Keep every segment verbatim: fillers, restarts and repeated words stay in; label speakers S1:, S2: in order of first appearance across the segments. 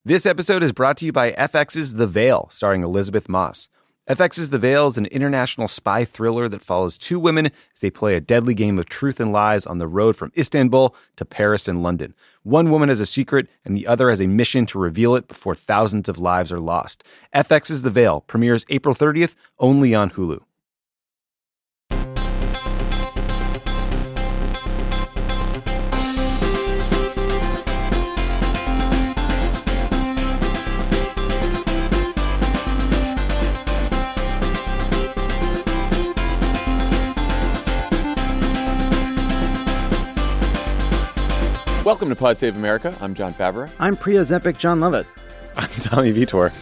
S1: This episode is brought to you by F X's The Veil, starring Elizabeth Moss. F X's The Veil is an international spy thriller that follows two women as they play a deadly game of truth and lies on the road from Istanbul to Paris and London. One woman has a secret, and the other has a mission to reveal it before thousands of lives are lost. F X's The Veil premieres April thirtieth, only on Hulu.
S2: Welcome to Pod Save America. I'm John Favreau.
S3: I'm Priya Zempic, John Lovett.
S1: I'm Tommy Vitor.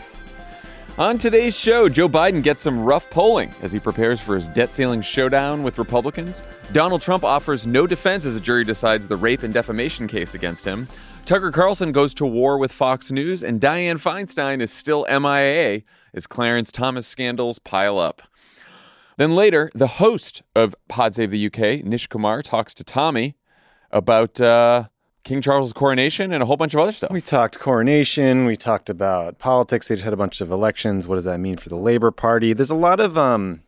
S2: On today's show, Joe Biden gets some rough polling as he prepares for his debt ceiling showdown with Republicans. Donald Trump offers no defense as a jury decides the rape and defamation case against him. Tucker Carlson goes to war with Fox News, and Dianne Feinstein is still M I A as Clarence Thomas scandals pile up. Then later, the host of Pod Save the U K, Nish Kumar, talks to Tommy about uh, King Charles' coronation and a whole bunch of other stuff.
S1: We talked coronation. We talked about politics. They just had a bunch of elections. What does that mean for the Labour Party? There's a lot of um,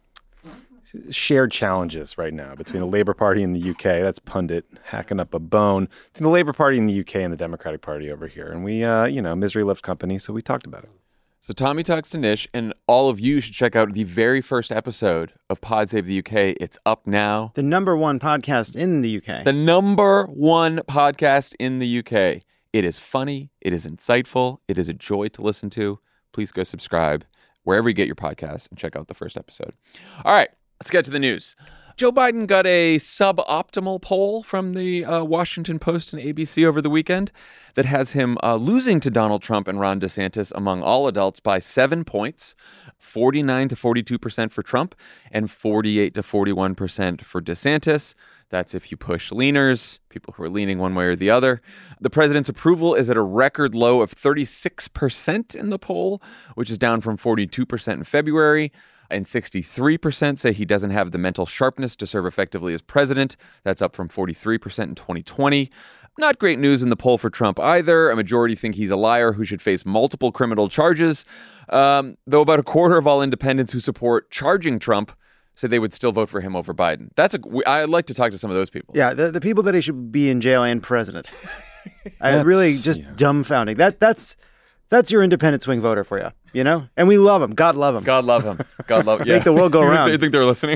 S1: shared challenges right now between the Labour Party and the U K. That's pundit hacking up a bone. Between the Labour Party in the U K and the Democratic Party over here. And we, uh, you know, misery loves company, so we talked about it.
S2: So Tommy talks to Nish, and all of you should check out the very first episode of Pod Save the U K. It's up now.
S3: The number one podcast in the U K.
S2: The number one podcast in the U K. It is funny. It is insightful. It is a joy to listen to. Please go subscribe wherever you get your podcasts and check out the first episode. All right, let's get to the news. Joe Biden got a suboptimal poll from the uh, Washington Post and A B C over the weekend that has him uh, losing to Donald Trump and Ron DeSantis among all adults by seven points, forty-nine to forty-two percent for Trump and forty-eight to forty-one percent for DeSantis. That's if you push leaners, people who are leaning one way or the other. The president's approval is at a record low of thirty-six percent in the poll, which is down from forty-two percent in February. And sixty-three percent say he doesn't have the mental sharpness to serve effectively as president. That's up from forty-three percent in twenty twenty. Not great news in the poll for Trump either. A majority think he's a liar who should face multiple criminal charges. Um, though about a quarter of all independents who support charging Trump said they would still vote for him over Biden. That's a. I'd like to talk to some of those people.
S3: Yeah, the, the people that he should be in jail and president. I really just yeah. dumbfounding. That that's that's your independent swing voter for you. You know, and we love him. God love him.
S2: God love him. God love him. Yeah.
S3: Make the world go around.
S2: You think they're listening?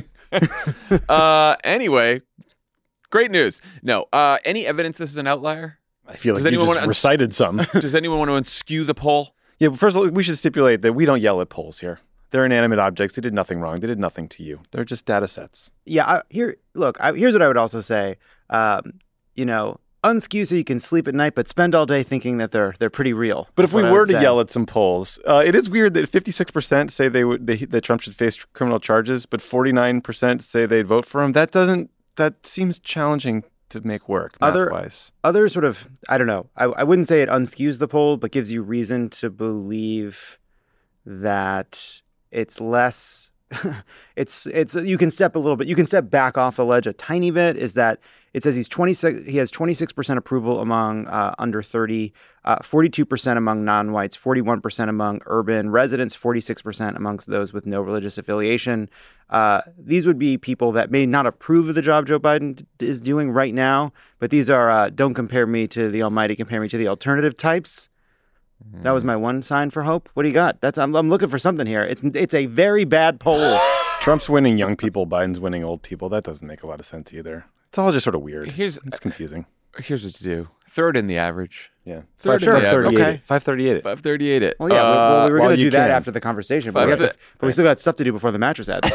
S2: uh, anyway, great news. No, uh, any evidence this is an outlier?
S1: I feel like does you anyone just want recited uns- some.
S2: Does anyone want to unskew the poll?
S1: Yeah, but first of all, we should stipulate that we don't yell at polls here. They're inanimate objects. They did nothing wrong. They did nothing to you. They're just data sets.
S3: Yeah. I, here, look. I, here's what I would also say. Um, you know. Unskew so you can sleep at night, but spend all day thinking that they're they're pretty real.
S1: But if we were to say. yell at some polls, uh, it is weird that fifty-six percent say they would they, that Trump should face criminal charges, but forty-nine percent say they'd vote for him. That doesn't that seems challenging to make work
S3: other
S1: math-wise.
S3: Other sort of I don't know. I, I wouldn't say it unskews the poll, but gives you reason to believe that it's less. it's it's you can step a little bit. You can step back off the ledge a tiny bit. Is that it says he's twenty-six. He has twenty-six percent approval among uh, under thirty, uh, forty-two percent among non-whites, forty-one percent among urban residents, forty-six percent amongst those with no religious affiliation. Uh, these would be people that may not approve of the job Joe Biden is doing right now, but these are uh, don't compare me to the almighty, compare me to the alternative types. That was my one sign for hope. What do you got? That's I'm, I'm looking for something here. It's it's a very bad poll.
S1: Trump's winning young people. Biden's winning old people. That doesn't make a lot of sense either. It's all just sort of weird. Here's, it's confusing.
S2: Here's what you do. Throw it in the average.
S1: Yeah.
S2: Throw
S1: Five,
S2: it
S1: sure.
S2: in the
S1: Okay. five thirty-eight it.
S2: five thirty-eight it.
S3: Well, yeah. Uh, well, we were going to do that
S1: can.
S3: after the conversation, but we, have to, but we still got stuff to do before the mattress ads.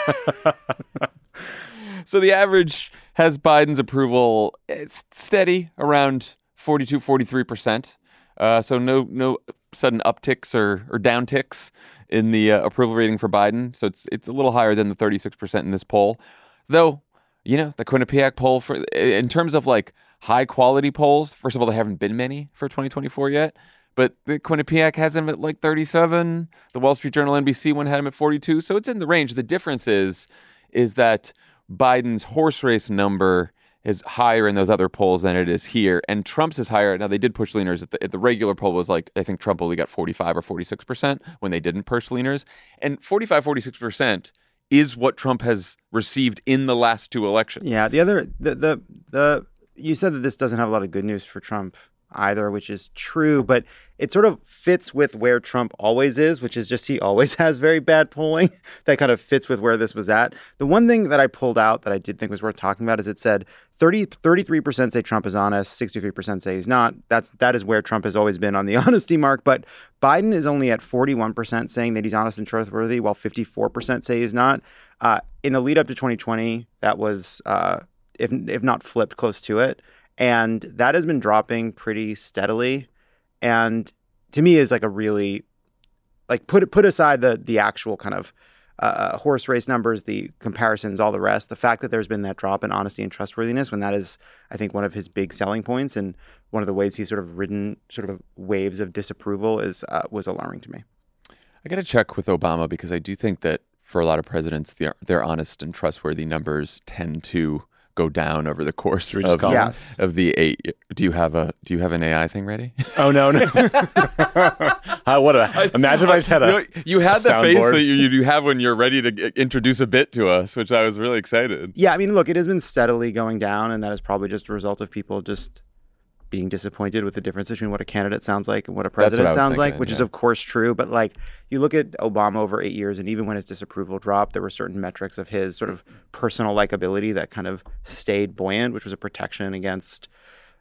S2: So the average has Biden's approval. It's steady around forty-two, forty-three percent. Uh, so no no sudden upticks or, or downticks in the uh, approval rating for Biden. So it's it's a little higher than the thirty-six percent in this poll. Though, you know, the Quinnipiac poll, for in terms of like high quality polls, first of all, there haven't been many for twenty twenty-four yet. But the Quinnipiac has him at like thirty-seven. The Wall Street Journal N B C one had him at forty-two. So it's in the range. The difference is, is that Biden's horse race number is higher in those other polls than it is here. And Trump's is higher. Now, they did push leaners. At the, at the regular poll was like, I think Trump only got forty-five or forty-six percent when they didn't push leaners. And forty-five, forty-six percent is what Trump has received in the last two elections.
S3: Yeah, the other, the, the, the, you said that this doesn't have a lot of good news for Trump either, which is true, but it sort of fits with where Trump always is, which is just he always has very bad polling. That kind of fits with where this was at. The one thing that I pulled out that I did think was worth talking about is it said thirty, thirty-three percent say Trump is honest, sixty-three percent say he's not. That's, that is where Trump has always been on the honesty mark, but Biden is only at forty-one percent saying that he's honest and trustworthy, while fifty-four percent say he's not. Uh, in the lead up to twenty twenty, that was, uh, if if not flipped, close to it. And that has been dropping pretty steadily. And to me is like a really, like put put aside the the actual kind of uh, horse race numbers, the comparisons, all the rest, the fact that there's been that drop in honesty and trustworthiness when that is, I think, one of his big selling points and one of the ways he's sort of ridden sort of waves of disapproval is uh, was alarming to me.
S2: I got to check with Obama because I do think that for a lot of presidents, their, their honest and trustworthy numbers tend to go down over the course of,
S3: yes.
S2: of the eight. Do you have a Do you have an A I thing ready?
S1: Oh no! no. uh, what a imagine if I just had a.
S2: You, know, you had the face
S1: soundboard.
S2: that you, you have when you're ready to g- introduce a bit to us, which I was really excited.
S3: Yeah, I mean, look, it has been steadily going down, and that is probably just a result of people just being disappointed with the difference between what a candidate sounds like and what a president
S2: what
S3: sounds
S2: thinking,
S3: like, which
S2: yeah.
S3: is of course true. But like you look at Obama over eight years, and even when his disapproval dropped, there were certain metrics of his sort of personal likability that kind of stayed buoyant, which was a protection against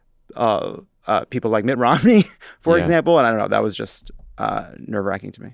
S3: uh, uh, people like Mitt Romney, for
S2: Yeah.
S3: example. And I don't know, that was just uh, nerve-wracking to me.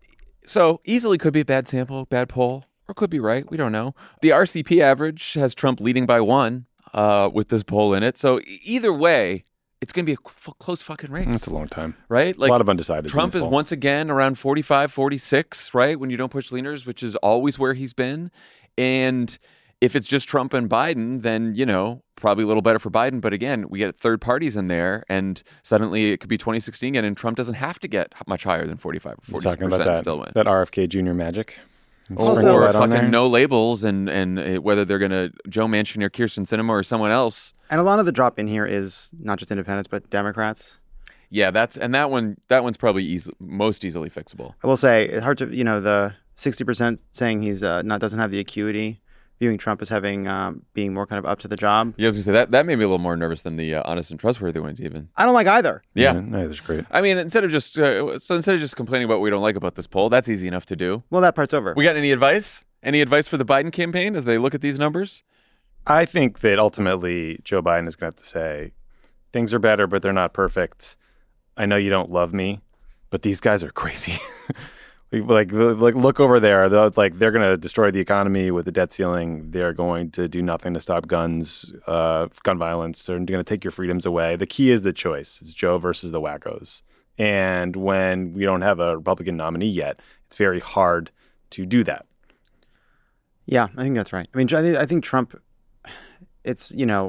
S2: So easily could be a bad sample, bad poll, or could be right. We don't know. The R C P average has Trump leading by one uh, with this poll in it. So e- either way, it's going to be a f- close fucking race.
S1: That's a long time.
S2: Right? Like
S1: a lot of undecideds.
S2: Trump
S1: in
S2: is
S1: this poll.
S2: once again around forty-five, forty-six, right? When you don't push leaners, which is always where he's been. And if it's just Trump and Biden, then, you know, probably a little better for Biden. But again, we get third parties in there and suddenly it could be twenty sixteen again and Trump doesn't have to get much higher than forty-five or
S1: You're
S2: forty
S1: talking
S2: percent
S1: about that,
S2: still win.
S1: that R F K Junior magic.
S3: Also-
S1: Sprinkle
S2: Or
S1: that on
S2: fucking
S1: there.
S2: no labels and, and uh, whether they're going to Joe Manchin or Kirsten Sinema or someone else.
S3: And a lot of the drop in here is not just independents, but Democrats.
S2: Yeah, that's and that one that one's probably easy, most easily fixable.
S3: I will say it's hard to, you know, the sixty percent saying he's uh, not doesn't have the acuity, viewing Trump as having um, being more kind of up to the job.
S2: Yeah, I was gonna say that that made me a little more nervous than the uh, honest and trustworthy ones, even.
S3: I don't like either.
S2: Yeah,
S1: no, that's great.
S2: I mean, instead of just uh, so instead of just complaining about what we don't like about this poll, that's easy enough to do.
S3: Well, that part's over.
S2: We got any advice? Any advice for the Biden campaign as they look at these numbers?
S1: I think that ultimately Joe Biden is going to have to say things are better, but they're not perfect. I know you don't love me, but these guys are crazy. like, like, look over there. They're, like, they're going to destroy the economy with the debt ceiling. They're going to do nothing to stop guns, uh, gun violence. They're going to take your freedoms away. The key is the choice. It's Joe versus the wackos. And when we don't have a Republican nominee yet, it's very hard to do that.
S3: Yeah, I think that's right. I mean, I think, I think Trump, it's, you know,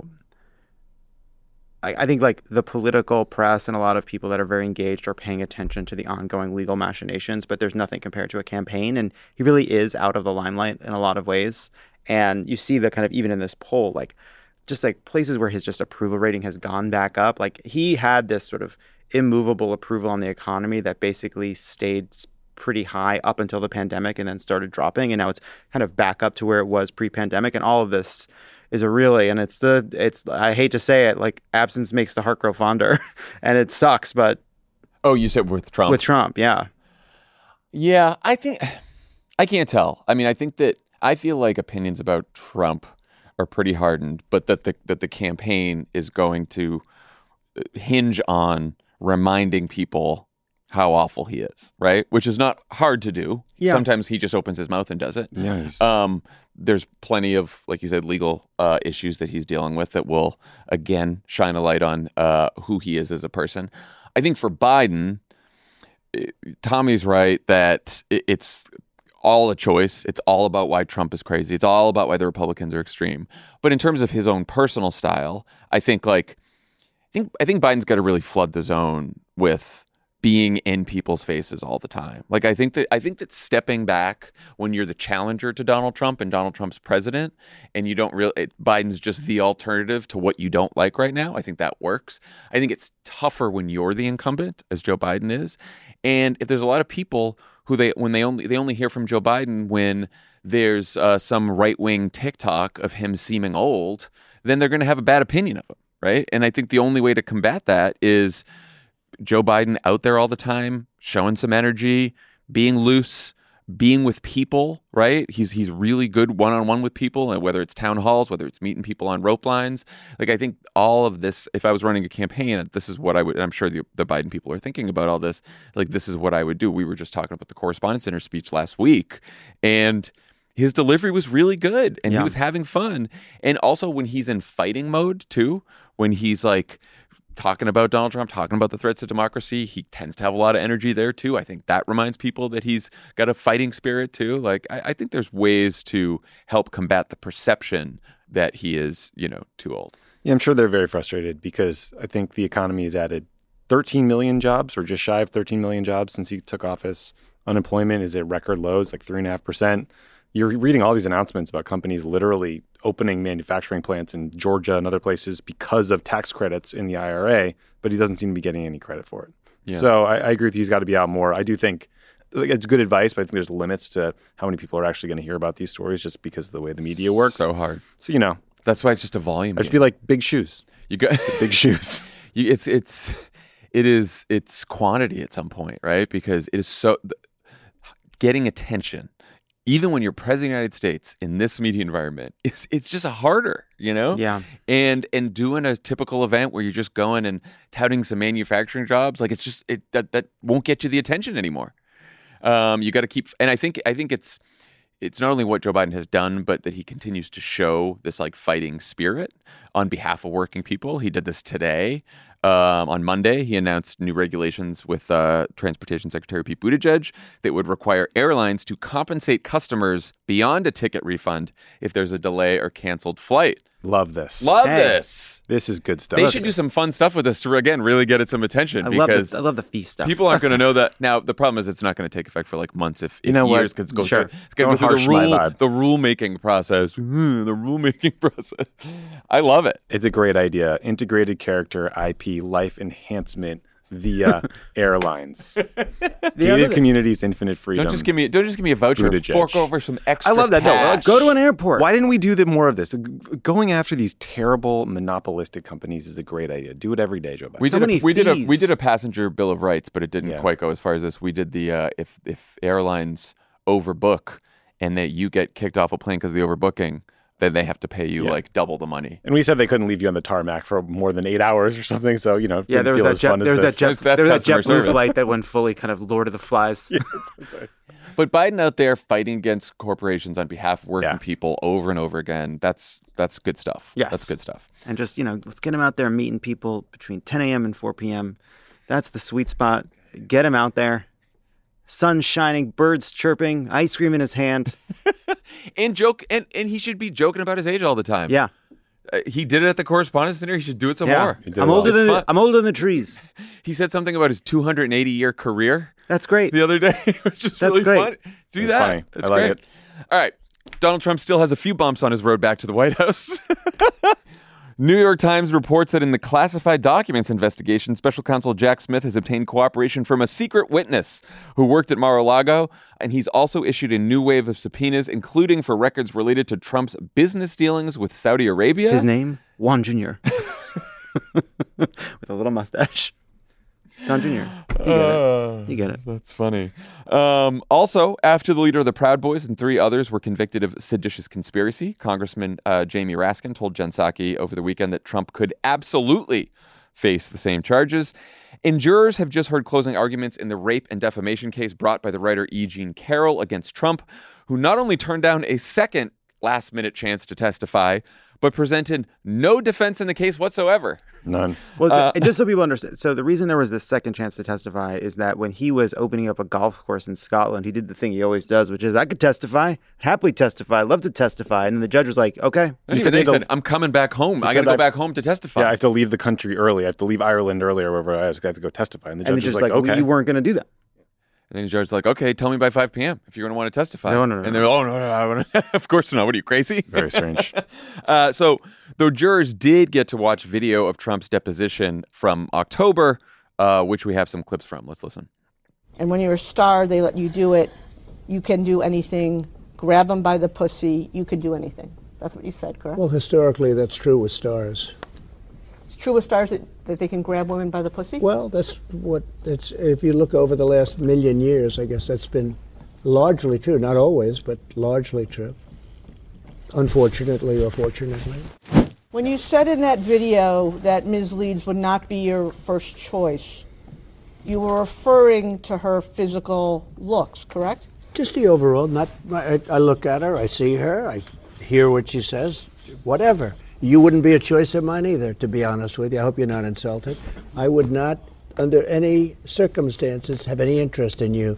S3: I, I think like the political press and a lot of people that are very engaged are paying attention to the ongoing legal machinations, but there's nothing compared to a campaign. And he really is out of the limelight in a lot of ways. And you see that kind of even in this poll, like just like places where his just approval rating has gone back up. Like he had this sort of immovable approval on the economy that basically stayed pretty high up until the pandemic and then started dropping. And now it's kind of back up to where it was pre-pandemic. And all of this is a really, and it's the, it's, I hate to say it, like absence makes the heart grow fonder and it sucks, but
S2: Oh, you said with Trump.
S3: with Trump, yeah.
S2: Yeah, I think I can't tell. I mean, I think that I feel like opinions about Trump are pretty hardened, but that the that the campaign is going to hinge on reminding people how awful he is, right? Which is not hard to do.
S3: Yeah.
S2: Sometimes he just opens his mouth and does it.
S1: Yeah, he's-
S2: Um, there's plenty of, like you said, legal uh, issues that he's dealing with that will, again, shine a light on uh, who he is as a person. I think for Biden, it, Tommy's right that it, it's all a choice. It's all about why Trump is crazy. It's all about why the Republicans are extreme. But in terms of his own personal style, I think like I think I think Biden's got to really flood the zone with being in people's faces all the time. Like I think that I think that stepping back when you're the challenger to Donald Trump and Donald Trump's president, and you don't really it, Biden's just the alternative to what you don't like right now. I think that works. I think it's tougher when you're the incumbent, as Joe Biden is, and if there's a lot of people who they when they only they only hear from Joe Biden when there's uh, some right wing TikTok of him seeming old, then they're going to have a bad opinion of him, right? And I think the only way to combat that is Joe Biden out there all the time, showing some energy, being loose, being with people, right? He's he's really good one-on-one with people, and whether it's town halls, whether it's meeting people on rope lines. Like, I think all of this, if I was running a campaign, this is what I would, and I'm sure the, the Biden people are thinking about all this, like, this is what I would do. We were just talking about the Correspondents' Center speech last week, and his delivery was really good, and
S3: Yeah.
S2: he was having fun. And also when he's in fighting mode, too, when he's, like, talking about Donald Trump, talking about the threats to democracy, he tends to have a lot of energy there too. I think that reminds people that he's got a fighting spirit too. Like, I, I think there's ways to help combat the perception that he is, you know, too old.
S1: Yeah, I'm sure they're very frustrated because I think the economy has added thirteen million jobs, or just shy of thirteen million jobs since he took office. Unemployment is at record lows, like three and a half percent. You're reading all these announcements about companies literally opening manufacturing plants in Georgia and other places because of tax credits in the I R A, but he doesn't seem to be getting any credit for it.
S2: Yeah.
S1: So I, I agree with you. He's got to be out more. I do think like, it's good advice, but I think there's limits to how many people are actually going to hear about these stories just because of the way the media works.
S2: So hard.
S1: So, you know,
S2: That's why it's just a volume.
S1: I should
S2: game.
S1: be like big shoes,
S2: You got
S1: big shoes.
S2: you, it's it's it is it's quantity at some point, right? Because it is so getting attention, even when you're president of the United States in this media environment, it's it's just harder, you know?
S3: Yeah.
S2: And and doing a typical event where you're just going and touting some manufacturing jobs, like it's just it that that won't get you the attention anymore. Um, you got to keep, and I think I think it's it's not only what Joe Biden has done, but that he continues to show this like fighting spirit on behalf of working people. He did this today. Um, on Monday, he announced new regulations with uh, Transportation Secretary Pete Buttigieg that would require airlines to compensate customers beyond a ticket refund if there's a delay or canceled flight.
S1: Love this.
S2: Love
S3: Hey.
S2: this.
S1: This is good stuff.
S2: They should do some fun stuff with this to, again, really get it some attention
S3: I love
S2: because
S3: the I love the fee stuff.
S2: people aren't going to know that. Now, the problem is it's not going to take effect for like months, if, if
S1: You know what?
S2: years, because it's going
S1: Sure.
S2: through, it's going to
S1: Don't
S2: go through the
S1: harsh my
S2: rule,
S1: vibe.
S2: the rule-making process. Hmm, the rule-making process. I love it.
S1: It's a great idea. Integrated character I P, life enhancement via airlines. Gated communities, infinite freedom.
S2: Don't just give me don't just give me a voucher.
S1: Buttigieg.
S2: Fork over some extra
S1: I love that. No,
S2: cash.
S3: Go to an airport.
S1: Why didn't we do the more of this? G- Going after these terrible monopolistic companies is a great idea. Do it every day, Joe Biden.
S2: We
S3: So
S2: did
S3: many
S2: a, we did a
S3: fees.
S2: we did a passenger bill of rights, but it didn't
S1: Yeah.
S2: quite go as far as this. We did the uh, if if airlines overbook and that you get kicked off a plane because of the overbooking, then they have to pay you
S1: Yeah.
S2: like double the money.
S1: And we said they couldn't leave you on the tarmac for more than eight hours or something. So, you know, it
S3: Yeah,
S1: didn't
S3: there was
S1: feel
S3: that
S1: as
S3: jet,
S1: fun as
S3: there was that
S1: this.
S3: jet,
S2: That's- that's
S3: there was that
S2: customer
S3: JetBlue
S2: service.
S3: flight that went fully kind of Lord of the Flies.
S1: That's right.
S2: But Biden out there fighting against corporations on behalf of working
S1: Yeah.
S2: people over and over again, that's that's good stuff.
S3: Yes.
S2: That's good stuff.
S3: And just, you know, let's get him out there meeting people between ten a.m. and four p.m. That's the sweet spot. Get him out there. Sun shining, birds chirping, ice cream in his hand.
S2: And joke and, and he should be joking about his age all the time.
S3: Yeah.
S2: Uh, he did it at the Correspondents' Center. He should do it some
S3: Yeah.
S2: more.
S1: He did
S3: I'm
S1: well.
S3: older
S2: It's
S3: than
S2: fun.
S3: the, I'm older than the trees.
S2: He said something about his two hundred eighty year career
S3: That's great.
S2: the other day, which is
S3: That's
S2: really
S3: great.
S2: fun. Do
S1: It's
S2: that.
S1: funny.
S2: That's
S1: I like
S2: great.
S1: it.
S2: All right. Donald Trump still has a few bumps on his road back to the White House. New York Times reports that in the classified documents investigation, special counsel Jack Smith has obtained cooperation from a secret witness who worked at Mar-a-Lago, and he's also issued a new wave of subpoenas, including for records related to Trump's business dealings with Saudi Arabia.
S3: His name, Juan Junior With a little mustache. Don Junior You get it. You get it.
S2: That's funny. Um, also, after the leader of the Proud Boys and three others were convicted of seditious conspiracy, Congressman uh, Jamie Raskin told Jen Psaki over the weekend that Trump could absolutely face the same charges. And jurors have just heard closing arguments in the rape and defamation case brought by the writer E. Jean Carroll against Trump, who not only turned down a second last-minute chance to testify, but presented no defense in the case whatsoever.
S1: None.
S3: Well, so,
S2: Uh,
S3: and just so people understand, so the reason there was this second chance to testify is that when he was opening up a golf course in Scotland, he did the thing he always does, which is, I could testify, happily testify, love to testify. And then the judge was like, okay.
S2: And even then he said, I'm coming back home. I got to go back home to testify.
S1: Yeah, I have to leave the country early. I have to leave Ireland early or wherever I have to go testify. And the
S3: And
S1: judge
S3: the
S1: was
S3: judge's
S1: like,
S3: like, well,
S1: okay.
S3: you weren't going to do that.
S2: And then the judge's like, okay, tell me by five p.m. if you're going to want to testify.
S3: No, no, no,
S2: and they're, oh, no, no, I wanna... of course not. What are you, crazy?
S1: Very strange.
S2: uh, so the jurors did get to watch video of Trump's deposition from October, uh, which we have some clips from. Let's listen.
S4: And when you're a star, they let you do it. You can do anything. Grab them by the pussy. You can do anything. That's what you said, correct?
S5: Well, historically, that's true with stars.
S4: It's true with stars that, that they can grab women by the pussy?
S5: Well, that's what it's. If you look over the last million years, I guess that's been largely true. Not always, but largely true. Unfortunately or fortunately.
S4: When you said in that video that Miz Leeds would not be your first choice, you were referring to her physical looks, correct?
S5: Just the overall. Not. I, I look at her. I see her. I hear what she says. Whatever. You wouldn't be a choice of mine either, to be honest with you. I hope you're not insulted. I would not, under any circumstances, have any interest in you.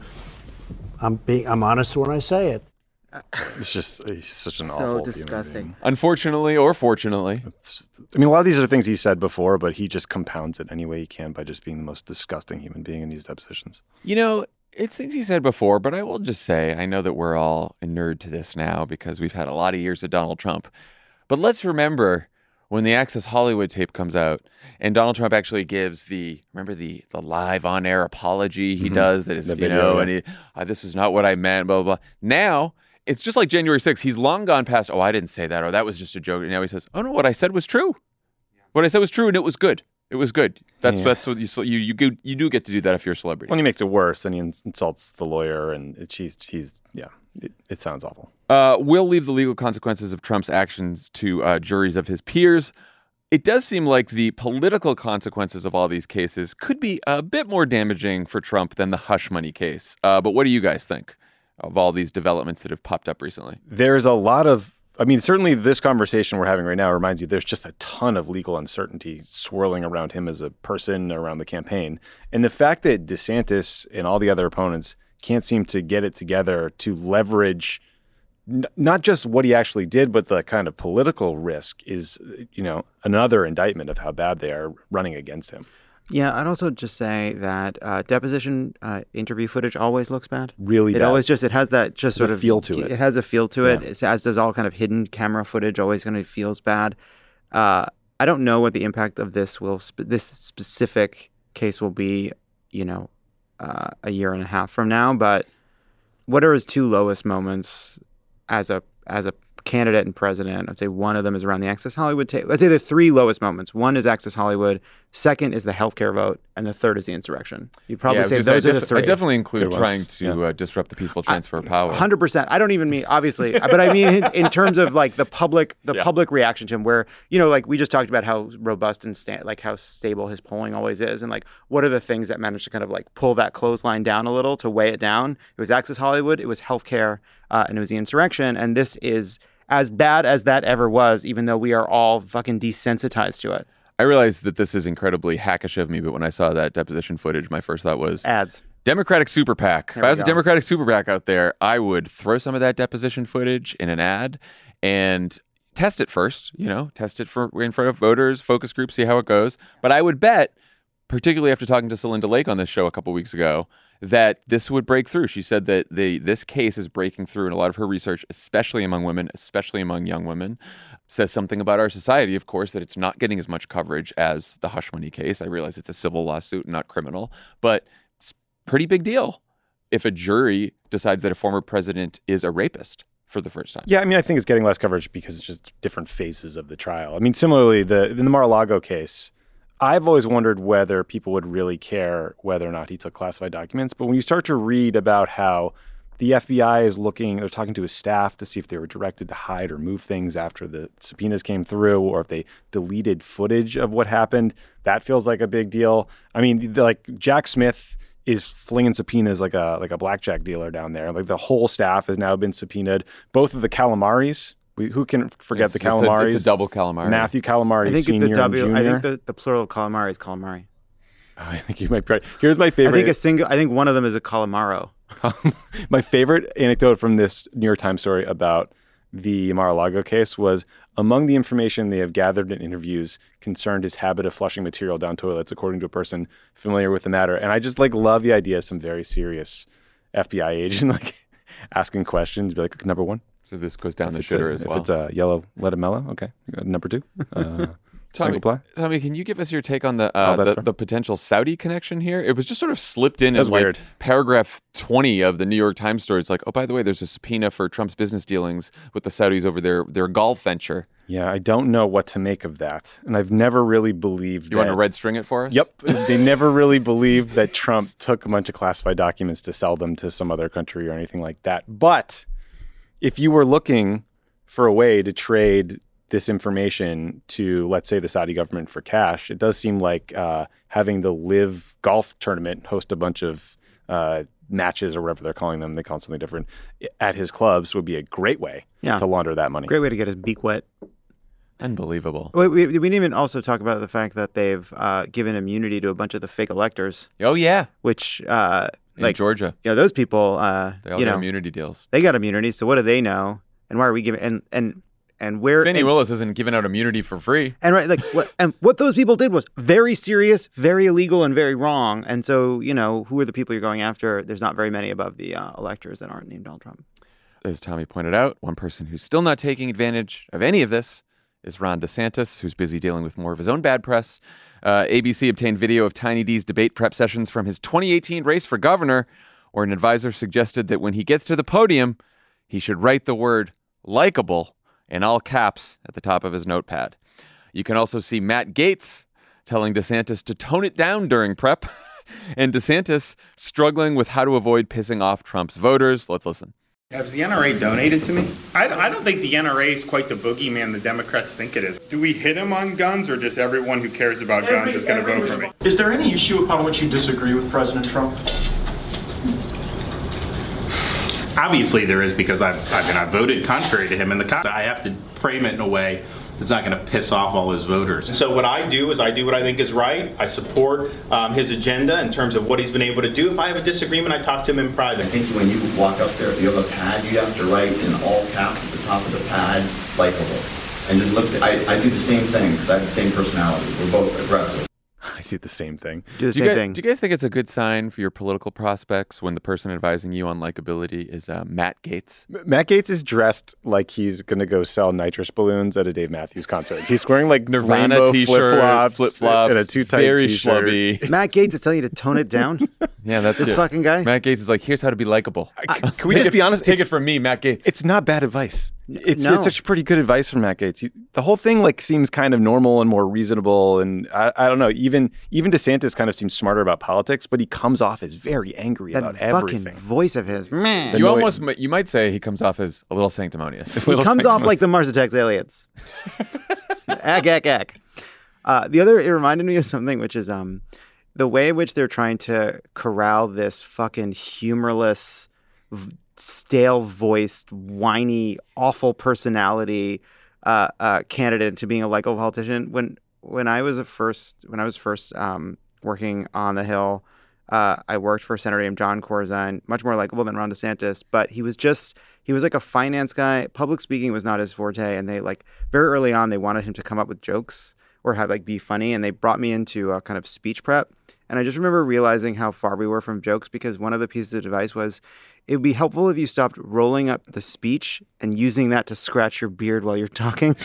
S5: I'm being. I'm honest when I say it.
S1: It's just he's such an
S3: So
S1: awful
S3: disgusting.
S1: human being.
S2: Unfortunately or fortunately.
S1: It's, I mean, a lot of these are things he said before, but he just compounds it any way he can by just being the most disgusting human being in these depositions.
S2: You know, it's things he said before, but I will just say, I know that we're all inured to this now because we've had a lot of years of Donald Trump. But let's remember when the Access Hollywood tape comes out and Donald Trump actually gives the, remember the the live on-air apology he
S1: Mm-hmm.
S2: does that is,
S1: The
S2: you
S1: video,
S2: know,
S1: yeah.
S2: and he, uh, this is not what I meant, blah, blah, blah. Now, it's just like January sixth. He's long gone past, oh, I didn't say that, or that was just a joke. And now he says, oh, no, what I said was true. What I said was true, and it was good. It was good. That's
S1: Yeah.
S2: that's what you you you go- you do get to do that if you're a celebrity.
S1: When he makes it worse, then he ins- insults the lawyer, and it, she's, she's, yeah, it, it sounds awful.
S2: Uh, we'll leave the legal consequences of Trump's actions to uh, juries of his peers. It does seem like the political consequences of all these cases could be a bit more damaging for Trump than the hush money case. Uh, but what do you guys think of all these developments that have popped up recently?
S1: There's a lot of, I mean, certainly this conversation we're having right now reminds you there's just a ton of legal uncertainty swirling around him as a person, around the campaign. And the fact that DeSantis and all the other opponents can't seem to get it together to leverage n- not just what he actually did, but the kind of political risk is, you know, another indictment of how bad they are running against him.
S3: Yeah, I'd also just say that uh, deposition uh, interview footage always looks bad.
S1: Really
S3: It
S1: bad.
S3: always just, it has that just
S1: There's
S3: sort
S1: a
S3: of
S1: feel to it.
S3: It has a feel to it,
S1: Yeah.
S3: It's- as does all kind of hidden camera footage, always kind of feels bad. Uh, I don't know what the impact of this will, sp- this specific case will be, you know, uh, a year and a half from now, but what are his two lowest moments as a as a candidate and president? I'd say one of them is around the Access Hollywood tape. I'd say the three lowest moments. One is Access Hollywood. Second is the healthcare vote, and the third is the insurrection. You'd probably
S2: Yeah, I was
S3: say
S2: gonna say,
S3: those
S2: I
S3: are the
S2: def-
S3: three.
S2: I definitely include
S1: Good ones.
S2: trying to
S1: Yeah.
S2: uh, disrupt the peaceful transfer of power.
S3: one hundred percent. I don't even mean, obviously, but I mean in, in terms of like the public, the
S2: Yeah.
S3: public reaction to him, where, you know, like we just talked about how robust and sta- like how stable his polling always is. And like, what are the things that managed to kind of like pull that clothesline down a little to weigh it down? It was Access Hollywood, it was healthcare, uh, and it was the insurrection. And this is as bad as that ever was, even though we are all fucking desensitized to it.
S2: I realize that this is incredibly hackish of me, but when I saw that deposition footage, my first thought was
S3: Ads.
S2: Democratic Super PAC.
S3: There
S2: If I
S3: we
S2: was a
S3: go.
S2: Democratic Super PAC out there, I would throw some of that deposition footage in an ad and test it first, you know, test it for in front of voters, focus groups, see how it goes. But I would bet, particularly after talking to Celinda Lake on this show a couple weeks ago, that this would break through. She said that the this case is breaking through in a lot of her research, especially among women, especially among young women. Says something about our society, of course, that it's not getting as much coverage as the hush money case. I realize it's a civil lawsuit, not criminal, but it's a pretty big deal if a jury decides that a former president is a rapist for the first time.
S1: Yeah, I mean, I think it's getting less coverage because it's just different phases of the trial. I mean, similarly, the in the Mar-a-Lago case, I've always wondered whether people would really care whether or not he took classified documents. But when you start to read about how the F B I is looking, they're talking to his staff to see if they were directed to hide or move things after the subpoenas came through, or if they deleted footage of what happened, that feels like a big deal. I mean, the, like Jack Smith is flinging subpoenas like a like a blackjack dealer down there. Like the whole staff has now been subpoenaed. Both of the Calamaris, We, who can forget
S2: It's
S1: the
S2: just a-
S1: Calamaris?
S2: it's a double calamari.
S1: Matthew Calamari,
S3: I think
S1: senior
S3: the W.
S1: and
S3: I
S1: junior.
S3: think the, the plural of calamari is calamari.
S1: I think you might be right. Here's my
S3: I
S1: favorite.
S3: think a single. I think one of them is a calamaro.
S1: My favorite anecdote from this New York Times story about the Mar-a-Lago case was among the information they have gathered in interviews concerned his habit of flushing material down toilets, according to a person familiar with the matter. And I just like love the idea of some very serious F B I agent like asking questions, be like, number one.
S2: So this goes down the
S1: If it's a-
S2: shitter as well.
S1: If it's a yellow, let it mellow. Okay. Number two. Uh,
S2: Tommy,
S1: single ply.
S2: Tommy, can you give us your take on the uh,
S1: Oh, that's
S2: the,
S1: right.
S2: the potential Saudi connection here? It was just sort of slipped in
S1: That's
S2: as like
S1: weird.
S2: paragraph twenty of the New York Times story. It's like, oh, by the way, there's a subpoena for Trump's business dealings with the Saudis over their their golf venture.
S1: Yeah, I don't know what to make of that. And I've never really believed
S2: You
S1: that.
S2: want to red string it for us?
S1: Yep. They never really believed that Trump took a bunch of classified documents to sell them to some other country or anything like that. But if you were looking for a way to trade this information to, let's say, the Saudi government for cash, it does seem like uh, having the Live Golf Tournament host a bunch of uh, matches or whatever they're calling them, they call it something different, at his clubs would be a great way
S3: Yeah.
S1: to launder that money.
S3: Great way to get his beak wet.
S2: Unbelievable.
S3: Wait, we, we didn't even also talk about the fact that they've uh, given immunity to a bunch of the fake electors,
S2: Oh, yeah.
S3: which, uh,
S2: In
S3: like,
S2: Georgia,
S3: you know, those people, uh,
S2: they all
S3: you
S2: got
S3: know,
S2: immunity deals.
S3: they got immunity. So what do they know? And why are we giving? And and and where?
S2: Fannie
S3: and,
S2: Willis isn't giving out immunity for free.
S3: and right, like what? And what those people did was very serious, very illegal, and very wrong. And so, you know, who are the people you're going after? There's not very many above the uh, electors that aren't named Donald Trump.
S2: As Tommy pointed out, one person who's still not taking advantage of any of this is Ron DeSantis, who's busy dealing with more of his own bad press. Uh, A B C obtained video of Tiny D's debate prep sessions from his twenty eighteen race for governor, where an advisor suggested that when he gets to the podium, he should write the word likable in all caps at the top of his notepad. You can also see Matt Gaetz telling DeSantis to tone it down during prep, and DeSantis struggling with how to avoid pissing off Trump's voters. Let's listen.
S6: Has the N R A donated to me? I don't, I don't think the N R A is quite the boogeyman the Democrats think it is. Do we hit him on guns, or just everyone who cares about guns is going to vote for me?
S7: Is there any issue upon which you disagree with President Trump?
S6: Obviously there is, because I've, I mean, I voted contrary to him in the Congress. I have to frame it in a way that's not going to piss off all his voters. So what I do is I do what I think is right. I support um, his agenda in terms of what he's been able to do. If I have a disagreement, I talk to him in private.
S8: I think when you walk up there, if you have a pad, you have to write in all caps at the top of the pad, likable. And then look, I, I do the same thing because I have the same personality. We're both aggressive.
S1: I see the same thing.
S3: Do the
S2: Do you,
S3: same
S2: guys,
S3: thing.
S2: do you guys think it's a good sign for your political prospects when the person advising you on likability is uh, Matt Gaetz?
S1: Matt Gaetz is dressed like he's going to go sell nitrous balloons at a Dave Matthews concert. He's wearing like
S2: Nirvana
S1: rainbow
S2: t-shirt,
S1: flip-flops,
S2: flip-flops,
S1: and a too tight
S2: very
S1: t-shirt.
S2: schlubby.
S3: Matt Gaetz is telling you to tone it down.
S2: Yeah, that's
S3: This
S2: it.
S3: fucking guy.
S2: Matt Gaetz is like, here's how to be likable.
S1: Can we
S2: Take
S1: just
S2: it-
S1: be honest?
S2: Take
S1: It's-
S2: it from me, Matt Gaetz.
S1: It's not bad advice. It's
S3: No.
S1: it's such pretty good advice from Matt Gaetz. He- the whole thing like seems kind of normal and more reasonable, and I, I don't know. Even even DeSantis kind of seems smarter about politics, but he comes off as very angry
S3: That
S1: about
S3: fucking
S1: everything.
S3: voice of his. Meh.
S1: The
S2: you
S1: noi-
S2: almost mi- you might say he comes off as a little sanctimonious.
S3: He comes off like the Mars Attacks aliens. Ack, ack, ack. Uh, the other, it reminded me of something, which is um, the way in which they're trying to corral this fucking humorless, v- stale-voiced, whiny, awful personality uh, uh, candidate into being a likable politician. When when I was a first when I was first um, working on the Hill, uh, I worked for a senator named John Corzine, much more likable than Ron DeSantis, but he was just he was like a finance guy. Public speaking was not his forte, and they like very early on they wanted him to come up with jokes or have like be funny, and they brought me into a kind of speech prep. And I just remember realizing how far we were from jokes, because one of the pieces of advice was it would be helpful if you stopped rolling up the speech and using that to scratch your beard while you're talking.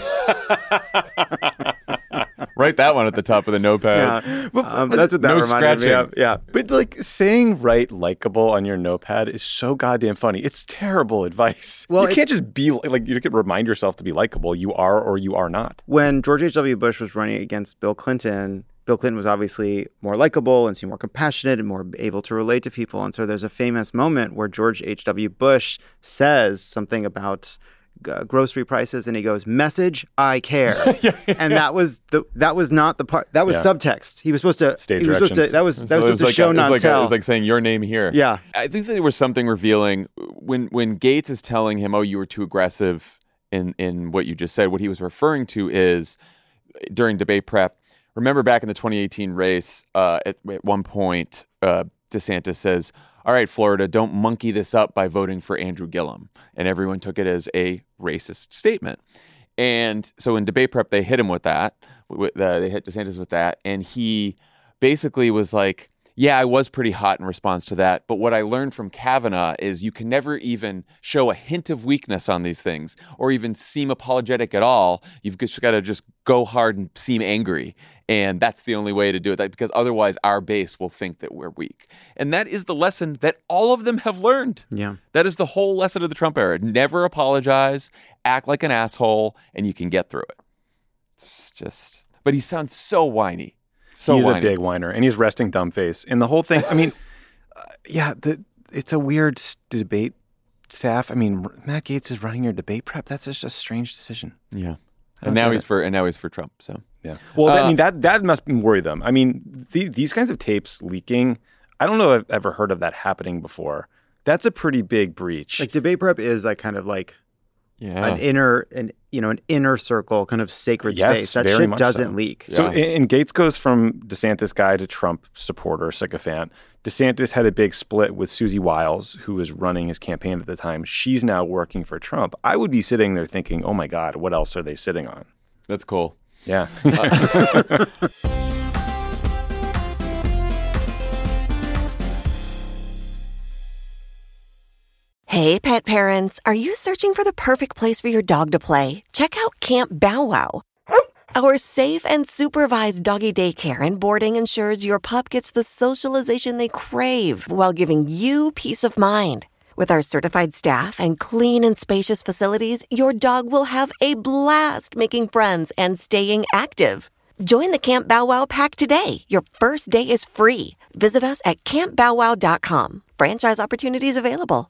S2: Write that one at the top of the notepad.
S3: Yeah, um, that's what that
S2: No
S3: reminded me of.
S2: scratching.
S3: Yeah.
S1: But like saying "write likable" on your notepad is so goddamn funny. It's terrible advice.
S3: Well,
S1: you
S3: it-
S1: can't just be like you can remind yourself to be likable. You are or you are not.
S3: When George H W. Bush was running against Bill Clinton, Bill Clinton was obviously more likable and seemed more compassionate and more able to relate to people. And so there's a famous moment where George H W. Bush says something about uh, grocery prices, and he goes, "Message, I care." And that was the that was not the part. That was
S1: Yeah.
S3: subtext. He was supposed to.
S1: Stage
S3: he was supposed to.
S1: directions.
S3: That was that
S2: So
S3: was
S2: it
S3: supposed to
S2: like
S3: show
S2: a, it was
S3: not
S2: like a-
S3: tell.
S2: it was like saying your name here.
S3: Yeah.
S2: I think that there was something revealing when when Gaetz is telling him, "Oh, you were too aggressive," in, in what you just said. What he was referring to is during debate prep, remember back in the twenty eighteen race, uh, at, at one point, uh, DeSantis says, all right, Florida, don't monkey this up by voting for Andrew Gillum. And everyone took it as a racist statement. And so in debate prep, they hit him with that. With, uh, they hit DeSantis with that. And he basically was like, yeah, I was pretty hot in response to that. But what I learned from Kavanaugh is you can never even show a hint of weakness on these things or even seem apologetic at all. You've just got to just go hard and seem angry. And that's the only way to do it, because otherwise our base will think that we're weak. And that is the lesson that all of them have learned.
S3: Yeah.
S2: That is the whole lesson of the Trump era. Never apologize, act like an asshole, and you can get through it. It's just, but he sounds so whiny. So
S1: he's
S2: whiny.
S1: a big whiner, and he's resting dumb face. And the whole thing, I mean, uh, yeah, the, it's a weird s- debate staff. I mean, Matt Gaetz is running your debate prep. That's just a strange decision.
S2: Yeah. And now he's it. for and now he's for Trump. So
S1: yeah. Well, uh, I mean that that must worry them. I mean, these these kinds of tapes leaking. I don't know if I've ever heard of that happening before. That's a pretty big breach.
S3: Like debate prep is like kind of like
S2: yeah.
S3: an inner an you know an inner circle kind of sacred
S1: yes,
S3: space. That
S1: very
S3: shit
S1: much
S3: doesn't
S1: so.
S3: leak.
S1: So
S2: Yeah.
S1: and Gaetz goes from DeSantis guy to Trump supporter, sycophant. DeSantis had a big split with Susie Wiles, who was running his campaign at the time. She's now working for Trump. I would be sitting there thinking, oh my God, what else are they sitting on?
S2: That's cool.
S1: Yeah.
S2: Uh,
S9: Hey, pet parents, are you searching for the perfect place for your dog to play? Check out Camp Bow Wow. Our safe and supervised doggy daycare and boarding ensures your pup gets the socialization they crave while giving you peace of mind. With our certified staff and clean and spacious facilities, your dog will have a blast making friends and staying active. Join the Camp Bow Wow pack today. Your first day is free. Visit us at camp bow wow dot com. Franchise opportunities available.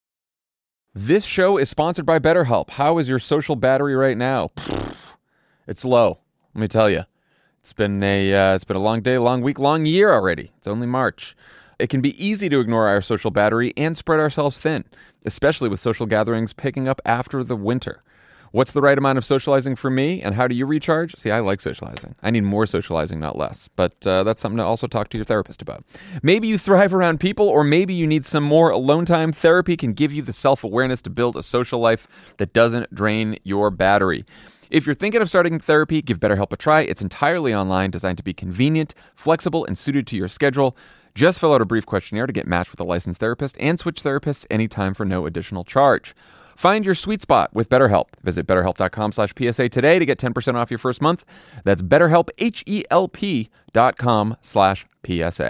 S2: This show is sponsored by BetterHelp. How is your social battery right now? It's low. Let me tell you. It's been a uh, it's been a long day, long week, long year already. It's only March. It can be easy to ignore our social battery and spread ourselves thin, especially with social gatherings picking up after the winter. What's the right amount of socializing for me, and how do you recharge? See, I like socializing. I need more socializing, not less. But uh, that's something to also talk to your therapist about. Maybe you thrive around people, or maybe you need some more alone time. Therapy can give you the self-awareness to build a social life that doesn't drain your battery. If you're thinking of starting therapy, give BetterHelp a try. It's entirely online, designed to be convenient, flexible, and suited to your schedule. Just fill out a brief questionnaire to get matched with a licensed therapist and switch therapists anytime for no additional charge. Find your sweet spot with BetterHelp. Visit betterhelp.com slash PSA today to get ten percent off your first month. That's BetterHelp, H-E-L-P dot com slash PSA.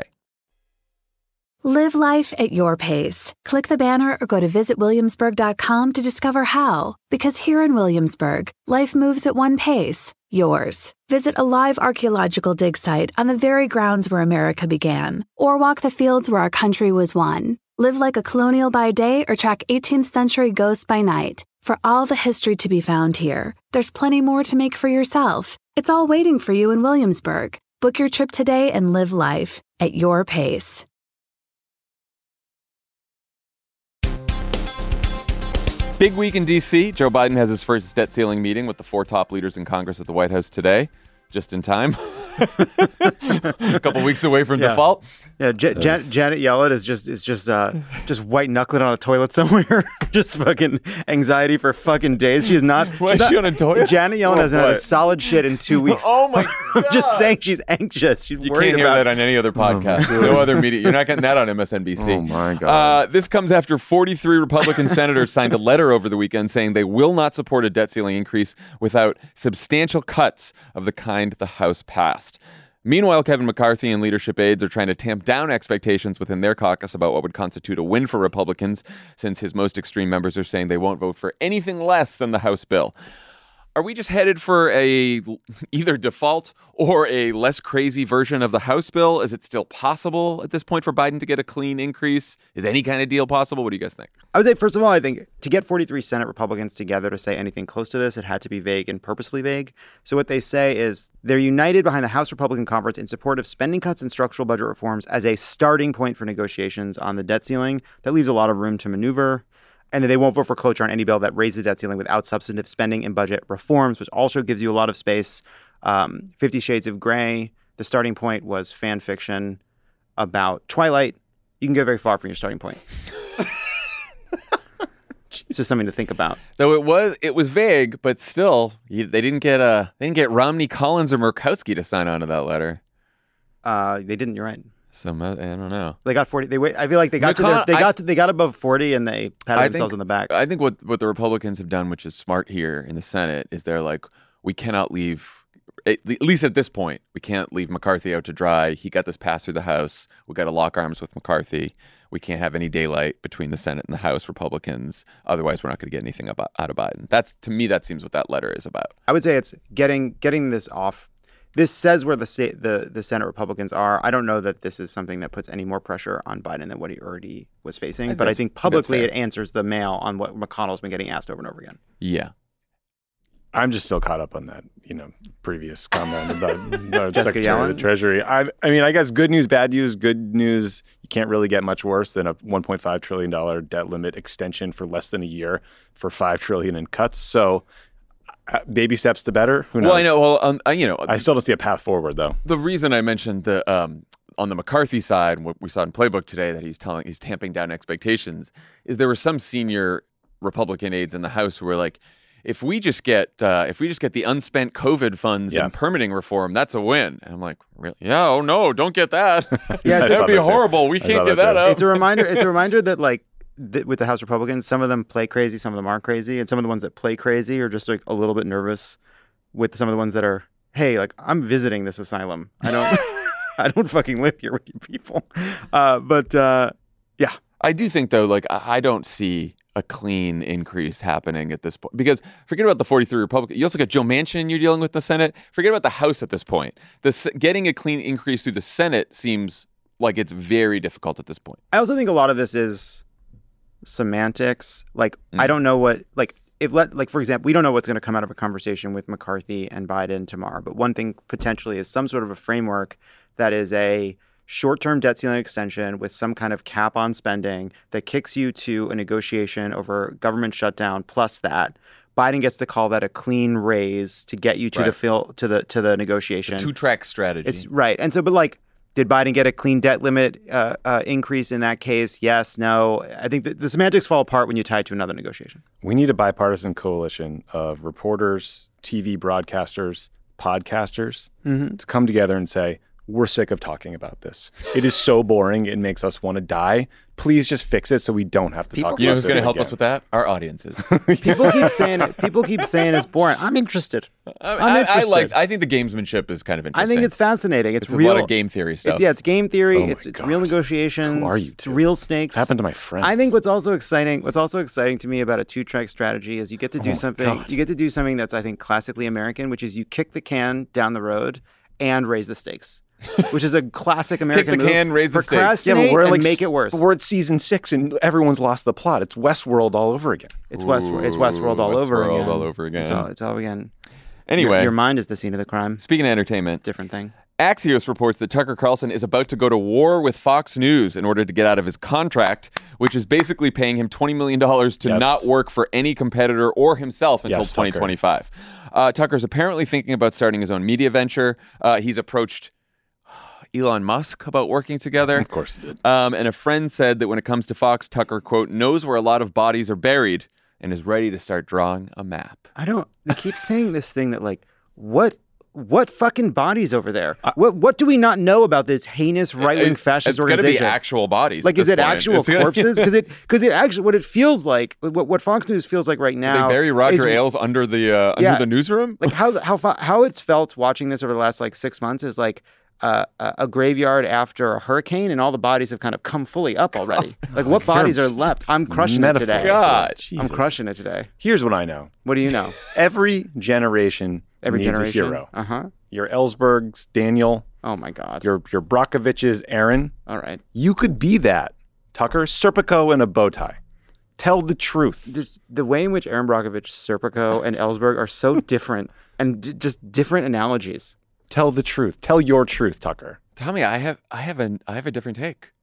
S10: Live life at your pace. Click the banner or go to visit williamsburg dot com to discover how. Because here in Williamsburg, life moves at one pace, yours. Visit a live archaeological dig site on the very grounds where America began, or walk the fields where our country was won. Live like a colonial by day or track eighteenth century ghosts by night. For all the history to be found here, there's plenty more to make for yourself. It's all waiting for you in Williamsburg. Book your trip today and live life at your pace.
S2: Big week in D C. Joe Biden has his first debt ceiling meeting with the four top leaders in Congress at the White House today. Just in time. A couple weeks away from
S3: Yeah.
S2: default.
S3: Yeah, J- Jan- Janet Yellen is just is just uh, just white knuckling on a toilet somewhere, just fucking anxiety for fucking days. She's not.
S2: Why
S3: she's
S2: is she
S3: not-
S2: on a toilet?
S3: Janet Yellen
S2: Oh,
S3: hasn't had a
S2: boy.
S3: solid shit in two weeks.
S2: Oh my
S3: I'm
S2: God.
S3: just saying she's anxious. She's
S2: You
S3: worried
S2: can't hear
S3: about
S2: that on any other podcast. no other media. You're not getting that on M S N B C.
S1: Oh, my God.
S2: Uh, this comes after forty-three Republican senators signed a letter over the weekend saying they will not support a debt ceiling increase without substantial cuts of the kind the House passed. Meanwhile, Kevin McCarthy and leadership aides are trying to tamp down expectations within their caucus about what would constitute a win for Republicans, since his most extreme members are saying they won't vote for anything less than the House bill. Are we just headed for a either default or a less crazy version of the House bill? Is it still possible at this point for Biden to get a clean increase? Is any kind of deal possible? What do you guys think?
S3: I would say, first of all, I think to get forty-three Senate Republicans together to say anything close to this, it had to be vague and purposefully vague. So what they say is they're united behind the House Republican Conference in support of spending cuts and structural budget reforms as a starting point for negotiations on the debt ceiling. That leaves a lot of room to maneuver. And then they won't vote for cloture on any bill that raises the debt ceiling without substantive spending and budget reforms, which also gives you a lot of space. Um, Fifty Shades of Grey, the starting point was fan fiction about Twilight. You can go very far from your starting point. It's just something to think about.
S2: Though it was it was vague, but still, you, they didn't get uh, they didn't get Romney, Collins, or Murkowski to sign on to that letter.
S3: Uh, they didn't. You're right.
S2: So I don't know.
S3: They got forty. They wait. I feel like they got
S2: McCon-
S3: to their, they
S2: I,
S3: got to, they got above forty and they patted
S2: I
S3: themselves
S2: think,
S3: on the back.
S2: I think what what the Republicans have done, which is smart here in the Senate, is they're like, we cannot leave. At least at this point, we can't leave McCarthy out to dry. He got this passed through the House. We got to lock arms with McCarthy. We can't have any daylight between the Senate and the House Republicans. Otherwise, we're not going to get anything about, out of Biden. That's to me, that seems what that letter is about.
S3: I would say it's getting getting this off. This says where the state, the the Senate Republicans are. I don't know that this is something that puts any more pressure on Biden than what he already was facing.
S2: I
S3: but I think publicly
S2: fair.
S3: it answers the mail on what McConnell's been getting asked over and over again.
S2: Yeah.
S1: I'm just still caught up on that, you know, previous comment about the
S3: Jessica
S1: Secretary
S3: Yellen?
S1: of the Treasury. I, I mean, I guess good news, bad news. Good news, you can't really get much worse than a one point five trillion dollars debt limit extension for less than a year for five trillion dollars in cuts. So uh, baby steps to better. Who knows?
S2: Well, I know. Well, um, I, you know,
S1: I still don't see a path forward, though.
S2: The reason I mentioned the um, on the McCarthy side, what we saw in Playbook today, that he's telling he's tamping down expectations, is there were some senior Republican aides in the House who were like, if we just get uh, if we just get the unspent COVID funds
S1: Yeah.
S2: and permitting reform, that's a win. And I'm like, really? Yeah. Oh no, don't get that.
S3: Yeah, it's-
S2: that'd be
S1: I saw that too.
S2: horrible. We
S1: I
S2: can't
S1: saw
S2: get
S1: that
S2: that
S1: too.
S2: up.
S3: It's a reminder. It's a reminder that like th- with the House Republicans, some of them play crazy, some of them aren't crazy, and some of the ones that play crazy are just like a little bit nervous. With some of the ones that are, hey, like I'm visiting this asylum. I don't, I don't fucking live here with you people. Uh, but uh, yeah,
S2: I do think though, like I I don't see a clean increase happening at this point, because forget about the forty-three Republicans. You also got Joe Manchin you're dealing with in the Senate. Forget about the House at this point. The S- getting a clean increase through the Senate seems like it's very difficult at this point.
S3: I also think a lot of this is semantics. Like
S2: Mm.
S3: I don't know what like. If let like for example, we don't know what's going to come out of a conversation with McCarthy and Biden tomorrow. But one thing potentially is some sort of a framework that is a short-term debt ceiling extension with some kind of cap on spending that kicks you to a negotiation over government shutdown. Plus that Biden gets to call that a clean raise to get you to
S2: Right.
S3: the fil- to the to the negotiation.
S2: Two-track strategy.
S3: It's right. And so, but like, did Biden get a clean debt limit uh, uh, increase in that case? Yes, no. I think that the semantics fall apart when you tie it to another negotiation.
S1: We need a bipartisan coalition of reporters, T V broadcasters, podcasters
S3: Mm-hmm.
S1: to come together and say, we're sick of talking about this. It is so boring. It makes us want to die. Please just fix it so we don't have to
S3: People
S1: talk
S2: you know
S1: about
S2: who's
S1: this
S2: going to help
S1: again.
S2: us with that? Our audiences.
S3: People keep saying it. People keep saying it's boring. I'm interested.
S2: I,
S3: I'm
S2: I, I
S3: interested.
S2: like. I think the gamesmanship is kind of
S3: I
S2: interesting.
S3: think it's fascinating. It's,
S2: It's a
S3: real.
S2: lot of game theory stuff.
S3: It's, yeah, it's game theory.
S1: Oh my
S3: it's it's
S1: God.
S3: real negotiations.
S1: Who are you
S3: It's
S1: two?
S3: real stakes.
S1: What happened to my friends?
S3: I think what's also exciting, what's also exciting to me about a two-track strategy is you get to do
S1: Oh my
S3: something.
S1: God.
S3: You get to do something that's I think classically American, which is you kick the can down the road and raise the stakes, which is a classic American
S2: the
S3: move.
S2: can, raise the stakes.
S3: Procrastinate and make it worse.
S1: We're at season six and everyone's lost the plot. It's Westworld all over again.
S3: It's Westworld. It's Westworld all
S2: Ooh,
S3: over
S2: Westworld
S3: again.
S2: all over again.
S3: It's all, it's all again.
S2: Anyway,
S3: your, your mind is the scene of the crime.
S2: speaking of entertainment,
S3: Different thing.
S2: Axios reports that Tucker Carlson is about to go to war with Fox News in order to get out of his contract, which is basically paying him twenty million dollars to
S1: Yes.
S2: not work for any competitor or himself until
S1: Yes, Tucker.
S2: twenty twenty-five. Uh, Tucker's apparently thinking about starting his own media venture. Uh, he's approached Elon Musk about working together.
S1: Of course he did.
S2: Um, and a friend said that when it comes to Fox, Tucker, quote, knows where a lot of bodies are buried and is ready to start drawing a map.
S3: I don't. They keep saying this thing that like what. What fucking bodies over there? What what do we not know about this heinous right wing
S2: It-
S3: fascist
S2: it's gonna
S3: organization?
S2: be actual bodies.
S3: Like,
S2: at
S3: is
S2: this
S3: it
S2: point.
S3: actual
S2: It's gonna-
S3: corpses? Because it because it actually what it feels like, what what Fox News feels like right
S2: Did
S3: now.
S2: they bury Roger
S3: is,
S2: Ailes under the uh,
S3: Yeah.
S2: under the newsroom?
S3: Like how how fa- how it's felt watching this over the last like six months is like. Uh, a a graveyard after a hurricane, and all the bodies have kind of come fully up already. Like, what bodies are left? I'm crushing it
S1: metaphor.
S3: today.
S2: God,
S3: I'm
S1: Jesus.
S3: crushing it today.
S1: Here's what I know.
S3: What do you know?
S1: Every generation
S3: Every
S1: needs
S3: generation.
S1: a hero.
S3: Uh huh.
S1: Your Ellsberg's Daniel,
S3: Oh my God.
S1: your your Brockovich's Aaron.
S3: All right.
S1: You could be that, Tucker. Serpico in a bow tie. Tell the truth.
S3: There's, the way in which Aaron Brockovich, Serpico, and Ellsberg are so different, and d- just different analogies.
S1: Tell the truth. Tell your truth, Tucker.
S2: Tommy, I have I have a I have a different take.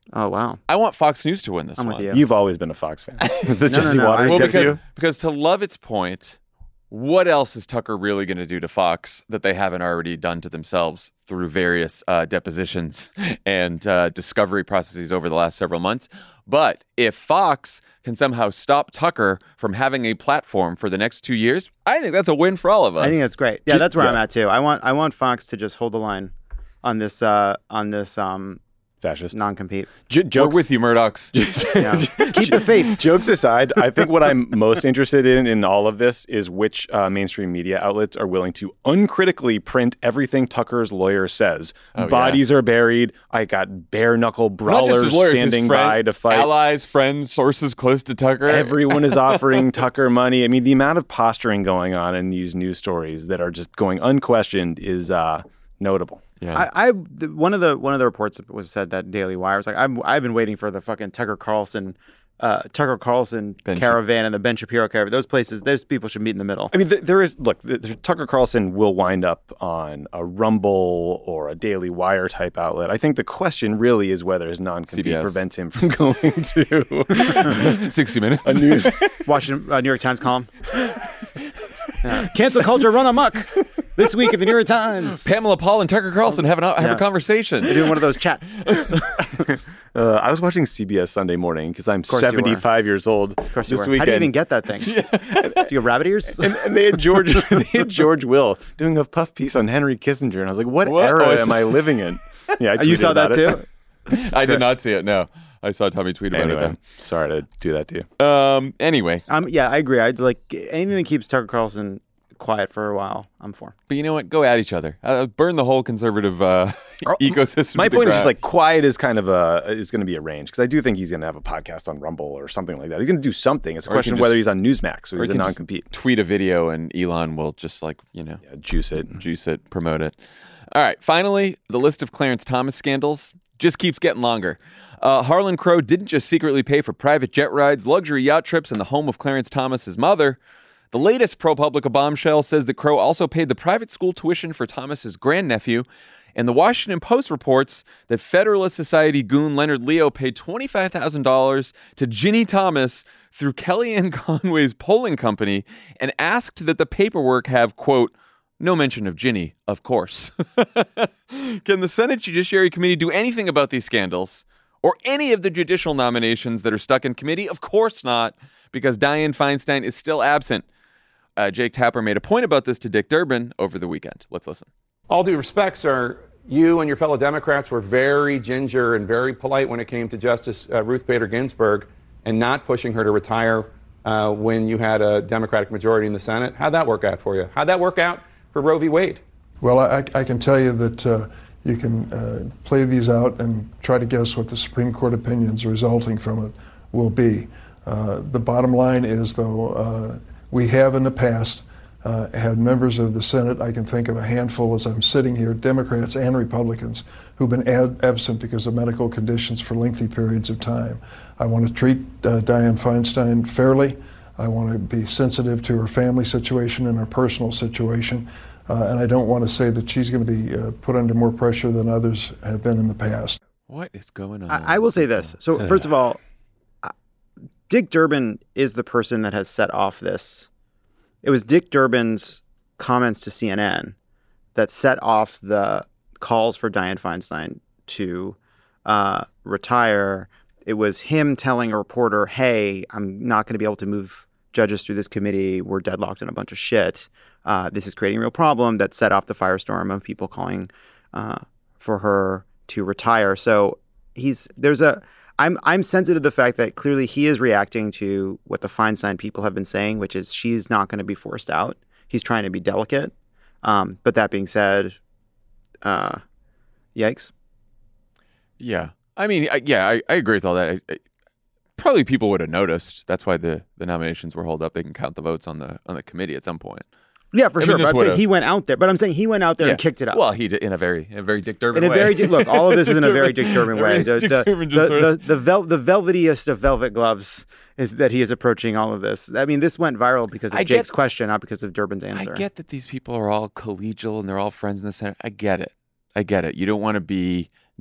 S3: Oh, wow.
S2: I want Fox News to win this
S3: I'm
S2: one.
S3: with you.
S1: You've always been a Fox fan. the
S3: No, no,
S1: Jesse
S3: no,
S1: Waters
S3: I-
S2: Well,
S1: gets
S2: because,
S1: you.
S2: because to Lovett's point, what else is Tucker really going to do to Fox that they haven't already done to themselves through various uh, depositions and uh, discovery processes over the last several months? But if Fox can somehow stop Tucker from having a platform for the next two years, I think that's a win for all of us.
S3: I think that's great. Yeah, that's where
S1: yeah.
S3: I'm at too. I want I want Fox to just hold the line on this uh, on this um,
S1: Fascist.
S3: non-compete.
S1: J-
S2: We're
S1: jokes
S2: with you, Murdochs.
S3: Yeah. Keep the faith.
S1: Jokes aside, I think what I'm most interested in in all of this is which uh, mainstream media outlets are willing to uncritically print everything Tucker's lawyer says.
S2: Oh,
S1: Bodies are buried. I got bare knuckle
S2: Not just
S1: brawlers
S2: his lawyers,
S1: standing
S2: his friend,
S1: by to fight.
S2: allies, friends, sources close to Tucker.
S1: Everyone is offering Tucker money. I mean, the amount of posturing going on in these news stories that are just going unquestioned is uh, notable.
S2: Yeah.
S3: I, I the, one of the one of the reports was said that Daily Wire was like, I'm, I've been waiting for the fucking Tucker Carlson, uh, Tucker Carlson
S2: Ben
S3: caravan and the Ben Shapiro caravan. Those places, those people should meet in the middle.
S1: I mean, th- there is, look, th- th- Tucker Carlson will wind up on a Rumble or a Daily Wire type outlet. I think the question really is whether his non-compete
S2: C B S.
S1: prevents him from going to
S2: sixty minutes.
S1: a news.
S3: Washington uh, New York Times column. Yeah. Cancel culture run amok this week at the New York Times.
S2: Pamela Paul and Tucker Carlson have, an, have
S3: Yeah.
S2: a conversation.
S3: They're doing one of those chats.
S1: Uh, I was watching C B S Sunday Morning because I'm
S3: course you were.
S1: seventy-five years old
S3: Of course you
S1: this
S3: were.
S1: weekend.
S3: How do you even get that thing? Do you have rabbit ears?
S1: and, and they had George, they had George Will doing a puff piece on Henry Kissinger, and I was like, "What,
S2: What?
S1: era
S2: Oh, I
S1: am
S2: saw-
S1: I living in?" Yeah, I
S3: Oh, you
S1: tweeted
S3: saw that
S1: about it.
S3: too?
S2: I did not see it, no. I saw Tommy tweet about
S1: Anyway,
S2: it,
S1: sorry to do that to you.
S2: though. Um, anyway,
S3: Um, yeah, I agree. I'd like anything that keeps Tucker Carlson quiet for a while. I'm for.
S2: but you know what? Go at each other. Uh, burn the whole conservative uh, ecosystem.
S1: My
S2: to the
S1: point is
S2: ground.
S1: just like quiet is kind of a is going to be a range because I do think he's going to have a podcast on Rumble or something like that. He's going to do something. It's a
S2: Or he
S1: question
S2: can
S1: of whether
S2: just-
S1: he's on Newsmax or,
S2: or
S1: he's
S2: he
S1: a
S2: can just
S1: non-compete.
S2: tweet a video and Elon will just like, you know,
S1: Yeah, juice it.
S2: juice it, promote it. All right. Finally, the list of Clarence Thomas scandals just keeps getting longer. Uh, Harlan Crow didn't just secretly pay for private jet rides, luxury yacht trips, and the home of Clarence Thomas's mother. The latest ProPublica bombshell says that Crow also paid the private school tuition for Thomas's grandnephew. And the Washington Post reports that Federalist Society goon Leonard Leo paid twenty-five thousand dollars to Ginny Thomas through Kellyanne Conway's polling company and asked that the paperwork have, quote, no mention of Ginny, of course. Can the Senate Judiciary Committee do anything about these scandals? Or any of the judicial nominations that are stuck in committee? Of course not, because Dianne Feinstein is still absent. Uh, Jake Tapper made a point about this to Dick Durbin over the weekend. Let's listen.
S11: All due respect, sir, you and your fellow Democrats were very ginger and very polite when it came to Justice uh, Ruth Bader Ginsburg and not pushing her to retire uh, when you had a Democratic majority in the Senate. How'd that work out for you? How'd that work out for Roe v. Wade?
S12: Well, I, I can tell you that uh, you can uh, play these out and try to guess what the Supreme Court opinions resulting from it will be. Uh, the bottom line is, though, uh, we have in the past uh, had members of the Senate, I can think of a handful as I'm sitting here, Democrats and Republicans, who've been ad- absent because of medical conditions for lengthy periods of time. I want to treat uh, Dianne Feinstein fairly. I want to be sensitive to her family situation and her personal situation. Uh, and I don't want to say that she's going to be uh, put under more pressure than others have been in the past.
S2: What is going on?
S3: I, I will say this. So first of all, uh, Dick Durbin is the person that has set off this. It was Dick Durbin's comments to C N N that set off the calls for Dianne Feinstein to uh, retire. It was him telling a reporter, hey, I'm not going to be able to move judges through this committee. We're deadlocked in a bunch of shit. Uh, this is creating a real problem that set off the firestorm of people calling uh, for her to retire. So he's there's a I'm I'm sensitive to the fact that clearly he is reacting to what the Feinstein people have been saying, which is she's not going to be forced out. He's trying to be delicate. Um, but that being said, uh, yikes.
S2: Yeah. I mean, I, yeah, I, I agree with all that. I, I, probably people would have noticed. That's why the, the nominations were held up. They can count the votes on the on the committee at some point.
S3: Yeah, for
S2: I mean,
S3: sure.
S2: this
S3: But I'm saying
S2: would've-
S3: he went out there. But I'm saying he went out there
S2: Yeah.
S3: and kicked it up.
S2: Well, he did in a very in a very Dick Durbin
S3: in a
S2: way.
S3: very Dick- look, all of this is in a very Dick Durbin way.
S2: Very
S3: The,
S2: Dick
S3: the,
S2: Durbin
S3: the,
S2: just sort
S3: the,
S2: of-
S3: the, vel- the velvetiest of velvet gloves is that he is approaching all of this. I mean, this went viral because of
S2: I get-
S3: Jake's question, not because of Durbin's answer.
S2: I get that these people are all collegial and they're all friends in the Senate. I get it. I get it. You don't want to be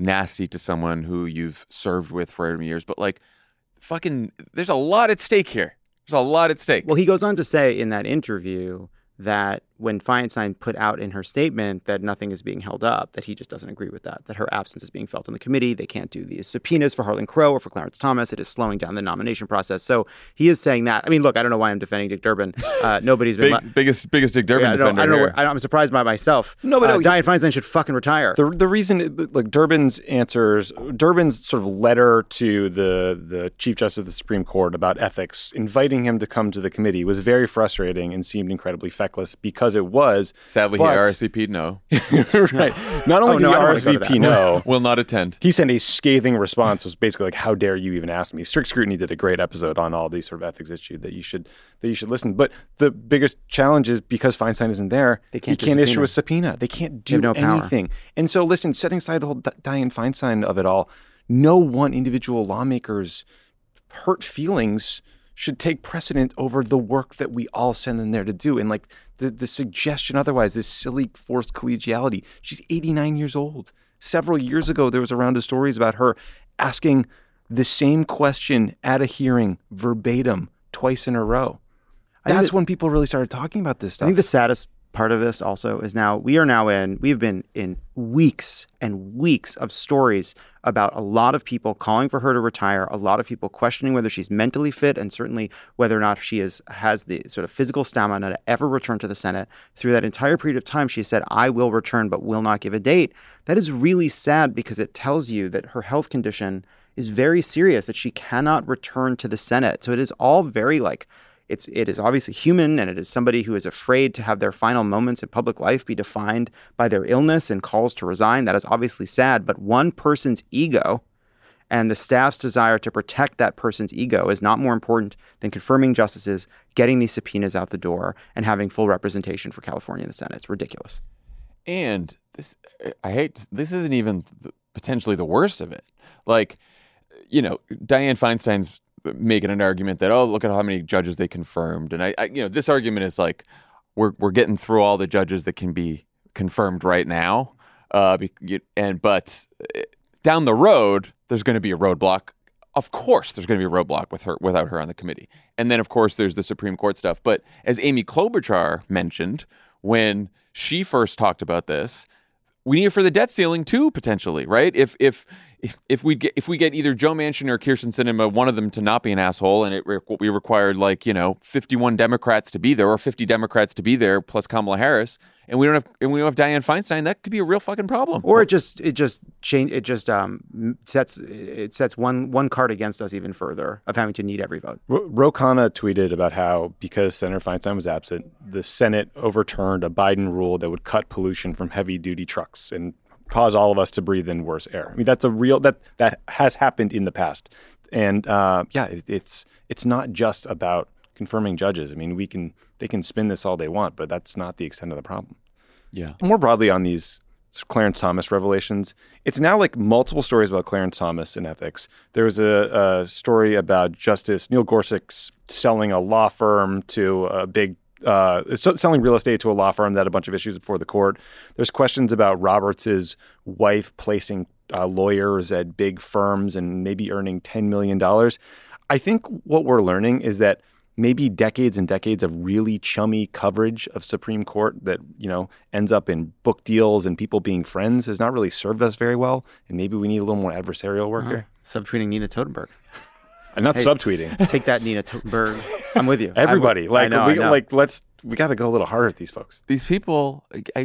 S2: nasty to someone who you've served with for many years, but like, fucking, there's a lot at stake here. There's a lot at stake.
S3: Well, he goes on to say in that interview that when Feinstein put out in her statement that nothing is being held up, that he just doesn't agree with that, that her absence is being felt in the committee. They can't do these subpoenas for Harlan Crow or for Clarence Thomas. It is slowing down the nomination process. So he is saying that. I mean, look, I don't know why I'm defending Dick Durbin. Uh, nobody's been...
S2: Big, le- biggest biggest Dick Durbin
S3: yeah, I don't,
S2: defender
S3: I don't know.
S2: here.
S3: I don't, I'm surprised by myself.
S1: No, but
S3: uh,
S1: no,
S3: Dianne Feinstein should fucking retire.
S1: The the reason, like Durbin's answers, Durbin's sort of letter to the the Chief Justice of the Supreme Court about ethics, inviting him to come to the committee, was very frustrating and seemed incredibly feckless because it was.
S2: Sadly,
S1: but,
S2: he R S V P'd no.
S1: Right. Not only
S3: oh,
S1: did
S3: no,
S1: he
S3: I don't
S1: R
S3: wanna
S1: S
S3: go
S1: V
S3: to
S1: P
S3: that.
S1: no,
S2: Will not attend.
S1: he sent a scathing response. Was basically like, "How dare you even ask me?" Strict Scrutiny did a great episode on all these sort of ethics issues that you should that you should listen. But the biggest challenge is because Feinstein isn't there,
S3: They can't
S1: he
S3: do
S1: can't issue
S3: subpoena.
S1: a subpoena. They can't
S3: They
S1: do
S3: have no power.
S1: anything. And so, listen, setting aside the whole D- Dianne Feinstein of it all, no one individual lawmaker's hurt feelings should take precedent over the work that we all send them there to do. And like the, the suggestion otherwise, this silly forced collegiality. She's eighty-nine years old. Several years ago, there was a round of stories about her asking the same question at a hearing verbatim twice in a row.
S3: I think
S1: That's
S3: that-
S1: when people really started talking about this stuff.
S3: I think the saddest part of this also is now we are now in, we've been in weeks and weeks of stories about a lot of people calling for her to retire, a lot of people questioning whether she's mentally fit and certainly whether or not she is has the sort of physical stamina to ever return to the Senate. Through that entire period of time, she said, I will return, but will not give a date. That is really sad because it tells you that her health condition is very serious, that she cannot return to the Senate. So it is all very like, It's it is obviously human, and it is somebody who is afraid to have their final moments in public life be defined by their illness and calls to resign. That is obviously sad, but one person's ego and the staff's desire to protect that person's ego is not more important than confirming justices, getting these subpoenas out the door, and having full representation for California in the Senate. It's ridiculous.
S2: And this, I hate, this isn't even the, potentially the worst of it. Like, you know, Dianne Feinstein's making an argument that, oh, look at how many judges they confirmed. And I, I you know, this argument is like, we're we're getting through all the judges that can be confirmed right now. Uh, and but down the road, there's going to be a roadblock. Of course, there's going to be a roadblock with her without her on the committee. And then, of course, there's the Supreme Court stuff. But as Amy Klobuchar mentioned when she first talked about this, we need it for the debt ceiling too, potentially, right? If if if if we get if we get either Joe Manchin or Kyrsten Sinema, one of them to not be an asshole, and it re- we required like you know fifty-one Democrats to be there or fifty Democrats to be there plus Kamala Harris, and we don't have and we don't have Dianne Feinstein, that could be a real fucking problem.
S3: Or it just it just change it just um sets it sets one one card against us even further of having to need every vote.
S1: Ro- Ro Khanna tweeted about how because Senator Feinstein was absent, the Senate overturned a Biden rule that would cut pollution from heavy-duty trucks and cause all of us to breathe in worse air. I mean, that's a real that that has happened in the past, and uh, yeah, it, it's it's not just about confirming judges. I mean, we can they can spin this all they want, but that's not the extent of the problem.
S2: Yeah.
S1: More broadly on these Clarence Thomas revelations, it's now like multiple stories about Clarence Thomas and ethics. There was a, a story about Justice Neil Gorsuch selling a law firm to a big Uh, selling real estate to a law firm that had a bunch of issues before the court. There's questions about Roberts' wife placing uh, lawyers at big firms and maybe earning ten million dollars. I think what we're learning is that maybe decades and decades of really chummy coverage of Supreme Court that, you know, ends up in book deals and people being friends has not really served us very well. And maybe we need a little more adversarial work
S3: Uh-huh.
S1: here.
S3: Subtweeting Nina Totenberg.
S1: I'm not
S3: Hey,
S1: subtweeting.
S3: Take that, Nina Totenberg. I'm with you.
S1: Everybody,
S3: I,
S1: like,
S3: I know,
S1: we,
S3: I know.
S1: like, let's, we got to go a little harder at these folks.
S2: These people, I, I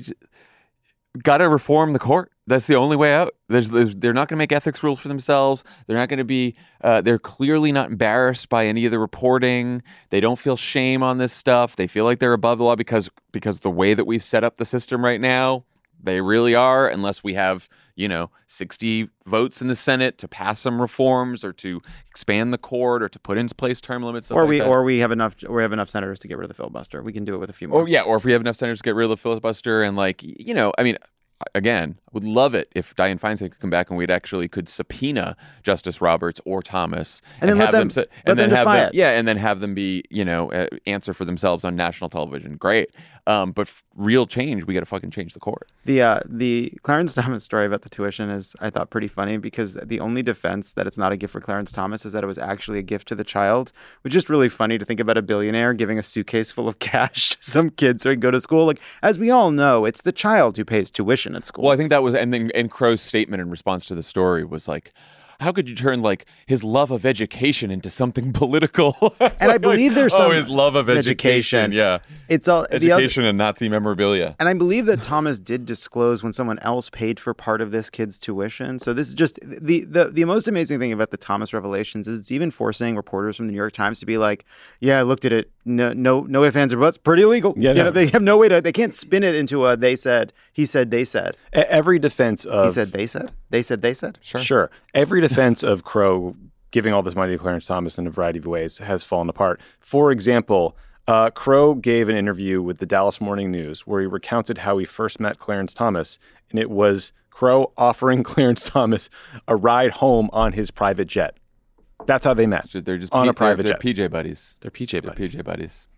S2: got to reform the court. That's the only way out. There's, there's they're not going to make ethics rules for themselves. They're not going to be. Uh, they're clearly not embarrassed by any of the reporting. They don't feel shame on this stuff. They feel like they're above the law because because the way that we've set up the system right now, they really are. Unless we have, you know, sixty votes in the Senate to pass some reforms or to expand the court or to put in place term limits.
S3: Or
S2: like
S3: we
S2: that.
S3: or we have enough or we have enough senators to get rid of the filibuster. We can do it with a few more.
S2: Or yeah, or if we have enough senators to get rid of the filibuster and like, you know, I mean, again, would love it if Dianne Feinstein could come back and we'd actually could subpoena Justice Roberts or Thomas
S3: And then let
S2: have
S3: them-
S2: sit-
S3: let
S2: and then
S3: them
S2: have
S3: defy
S2: them,
S3: it.
S2: yeah, and then have them be, you know, uh, answer for themselves on national television. Great. Um, but f- real change, we got to fucking change the court.
S3: The uh, the Clarence Thomas story about the tuition is, I thought, pretty funny because the only defense that it's not a gift for Clarence Thomas is that it was actually a gift to the child, which is just really funny to think about a billionaire giving a suitcase full of cash to some kids so he can go to school. Like, as we all know, it's the child who pays tuition at school.
S2: Well, I think that was, and then and Crow's statement in response to the story was like, how could you turn like his love of education into something political?
S3: And I believe there's
S2: oh,
S3: some
S2: his love of education.
S3: education.
S2: Yeah,
S3: It's all the other-
S2: education and Nazi memorabilia.
S3: And I believe that Thomas did disclose when someone else paid for part of this kid's tuition. So this is just the the the most amazing thing about the Thomas revelations is it's even forcing reporters from the New York Times to be like, yeah, I looked at it. No, no, no ifs, ands, or buts. Pretty illegal.
S1: Yeah,
S3: you
S1: no.
S3: know, they have no way to. They can't spin it into a they said, he said, they said.
S1: E- Every defense of
S3: He said, they said, they said, they said.
S2: Sure.
S1: Sure. Every defense of Crow giving all this money to Clarence Thomas in a variety of ways has fallen apart. For example, uh, Crow gave an interview with the Dallas Morning News where he recounted how he first met Clarence Thomas, and it was Crow offering Clarence Thomas a ride home on his private jet. That's how they met.
S2: They're just
S1: on
S2: P-
S1: a private
S2: they're,
S1: jet.
S2: they're P J buddies.
S1: They're P J
S2: They're
S1: buddies.
S2: P J buddies.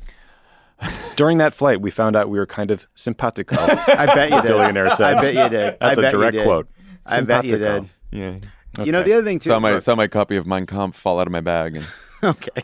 S1: During that flight, we found out we were kind of simpatico.
S3: I bet you did.
S1: Billionaire says.
S3: I bet you did.
S1: That's
S3: I
S1: a
S3: bet you
S1: direct
S3: did.
S1: quote.
S3: I bet you
S1: Simpatico.
S3: did.
S2: Yeah.
S3: You know, the other thing, too.
S2: Saw my
S3: look-
S2: saw my copy of Mein Kampf fall out of my bag. And
S3: okay.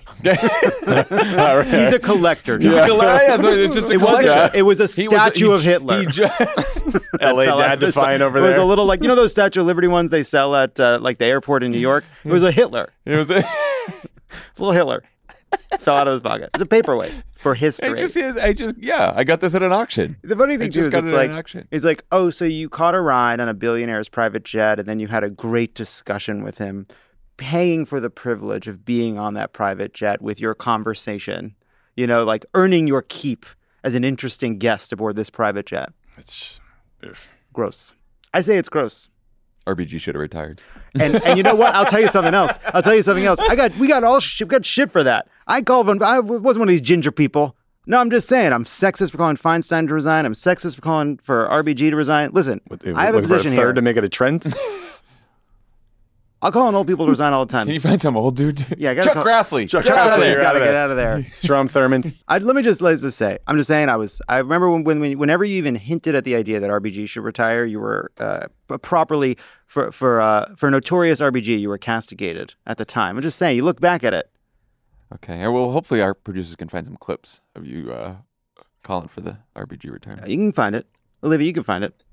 S2: All right.
S3: He's a collector.
S2: He's a collector. Yeah, that's what- it's just a
S3: it, was
S2: collector.
S3: a, it was a
S2: He was a-
S3: statue
S2: he
S3: of
S2: ju-
S3: Hitler.
S2: he ju-
S1: L A
S3: Fell out
S1: Dad
S3: of his-
S1: Defiant over
S3: It was
S1: there.
S3: a little like, you know those Statue of Liberty ones they sell at uh, like the airport in New York? It was a Hitler.
S2: It was a
S3: little Hitler. Fell out of his pocket. It's a paperweight for
S2: I
S3: history.
S2: just, I just, yeah, I got this at an auction.
S3: The funny
S2: I
S3: thing too
S2: just
S3: is
S2: got
S3: it's
S2: it at
S3: like
S2: an auction.
S3: it's like, oh, so you caught a ride on a billionaire's private jet and then you had a great discussion with him, paying for the privilege of being on that private jet with your conversation, you know, like earning your keep as an interesting guest aboard this private jet.
S1: It's oof.
S3: Gross. I say it's gross.
S2: R B G should have retired.
S3: And and you know what? I'll tell you something else. I'll tell you something else. I got we got all sh- we got shit for that. I called them. I wasn't one of these ginger people. No, I'm just saying. I'm sexist for calling Feinstein to resign. I'm sexist for calling for R B G to resign. Listen,
S1: What-
S3: I have a
S1: looking for
S3: position
S1: third
S3: here.
S1: to make it a trend.
S3: I'll call on old people to resign all the time.
S2: Can you find some old dude?
S3: Yeah, I gotta
S2: Chuck
S3: call-
S2: Grassley.
S1: Chuck
S3: Chuck
S1: Grassley,
S3: Grassley's
S1: you're
S3: got
S1: out
S3: to
S1: of
S3: get
S1: there.
S3: out of there.
S1: Strom Thurmond.
S3: I, let me just let's just say. I'm just saying. I was. I remember when, when whenever you even hinted at the idea that R B G should retire, you were uh, p- properly for for uh, for notorious R B G. You were castigated at the time. I'm just saying. You look back at it.
S2: Okay. Well, hopefully our producers can find some clips of you uh, calling for the R B G retirement.
S3: You can find it, Olivia. You can find it.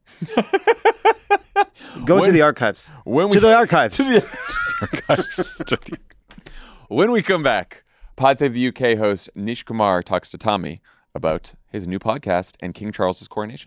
S3: Go
S2: When-
S3: to the archives.
S2: When we,
S3: To the archives.
S2: to the archives. To the- when we come back, Pod Save the U K host Nish Kumar talks to Tommy about his new podcast and King Charles's coronation.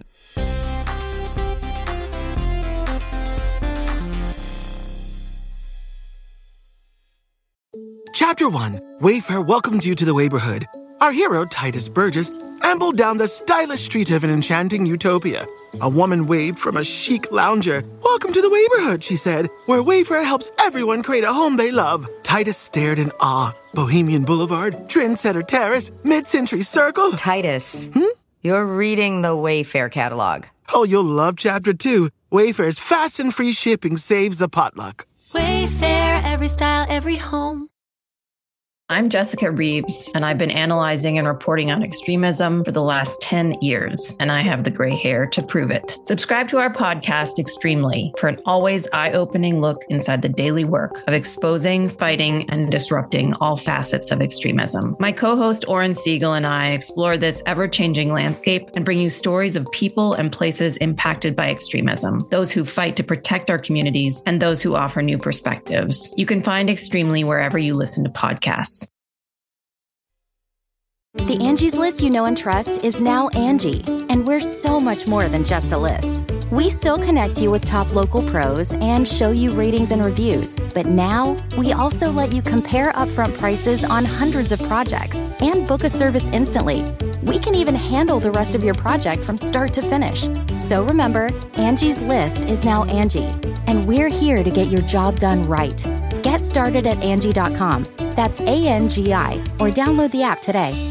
S13: Chapter one, Wayfair welcomes you to the neighborhood. Our hero, Titus Burgess, ambled down the stylish street of an enchanting utopia. A woman waved from a chic lounger. Welcome to the neighborhood, she said, where Wayfair helps everyone create a home they love. Titus stared in awe. Bohemian Boulevard, Trendsetter Terrace, Mid-Century Circle.
S14: Titus,
S13: Hmm?
S14: you're reading the Wayfair catalog.
S13: Oh, you'll love Chapter two. Wayfair's fast and free shipping saves a potluck.
S15: Wayfair, every style, every home.
S16: I'm Jessica Reeves, and I've been analyzing and reporting on extremism for the last ten years, and I have the gray hair to prove it. Subscribe to our podcast, Extremely, for an always eye-opening look inside the daily work of exposing, fighting, and disrupting all facets of extremism. My co-host Oren Siegel and I explore this ever-changing landscape and bring you stories of people and places impacted by extremism, those who fight to protect our communities, and those who offer new perspectives. You can find Extremely wherever you listen to podcasts.
S17: The Angie's List you know and trust is now Angie, and we're so much more than just a list. We still connect you with top local pros and show you ratings and reviews, but now we also let you compare upfront prices on hundreds of projects and book a service instantly. We can even handle the rest of your project from start to finish. So remember, Angie's List is now Angie, and we're here to get your job done right. Get started at Angie dot com. That's A N G I, or download the app today.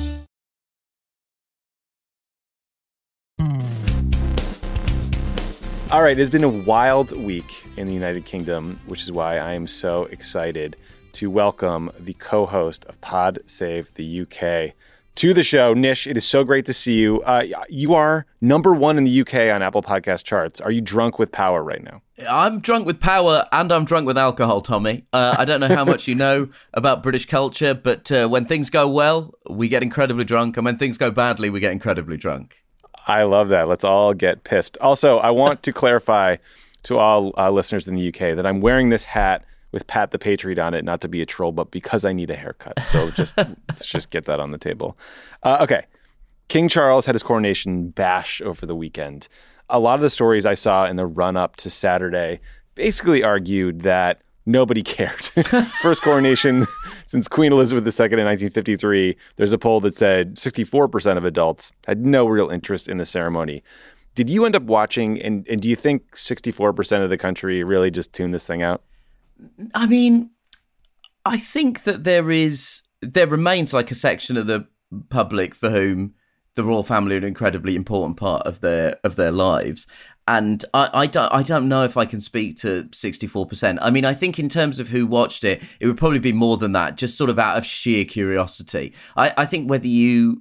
S1: All right, it's been a wild week in the United Kingdom, which is why I am so excited to welcome the co-host of Pod Save the U K to the show. Nish, it is so great to see you. Uh, you are number one in the U K on Apple Podcast charts. Are you drunk with power right now?
S18: I'm drunk with power and I'm drunk with alcohol, Tommy. Uh, I don't know how much you know about British culture, but uh, when things go well, we get incredibly drunk. And when things go badly, we get incredibly drunk.
S1: I love that. Let's all get pissed. Also, I want to clarify to all uh, listeners in the U K that I'm wearing this hat with Pat the Patriot on it, not to be a troll, but because I need a haircut. So just let's just get that on the table. Uh, okay. King Charles had his coronation bash over the weekend. A lot of the stories I saw in the run-up to Saturday basically argued that nobody cared. First coronation since Queen Elizabeth the Second in nineteen fifty-three. There's a poll that said sixty-four percent of adults had no real interest in the ceremony. Did you end up watching, and, and do you think sixty-four percent of the country really just tuned this thing out?
S18: I mean, I think that there is, there remains like a section of the public for whom the royal family are an incredibly important part of their of their lives. And I, I, don't, I don't know if I can speak to sixty-four percent. I mean, I think in terms of who watched it, it would probably be more than that, just sort of out of sheer curiosity. I, I think whether you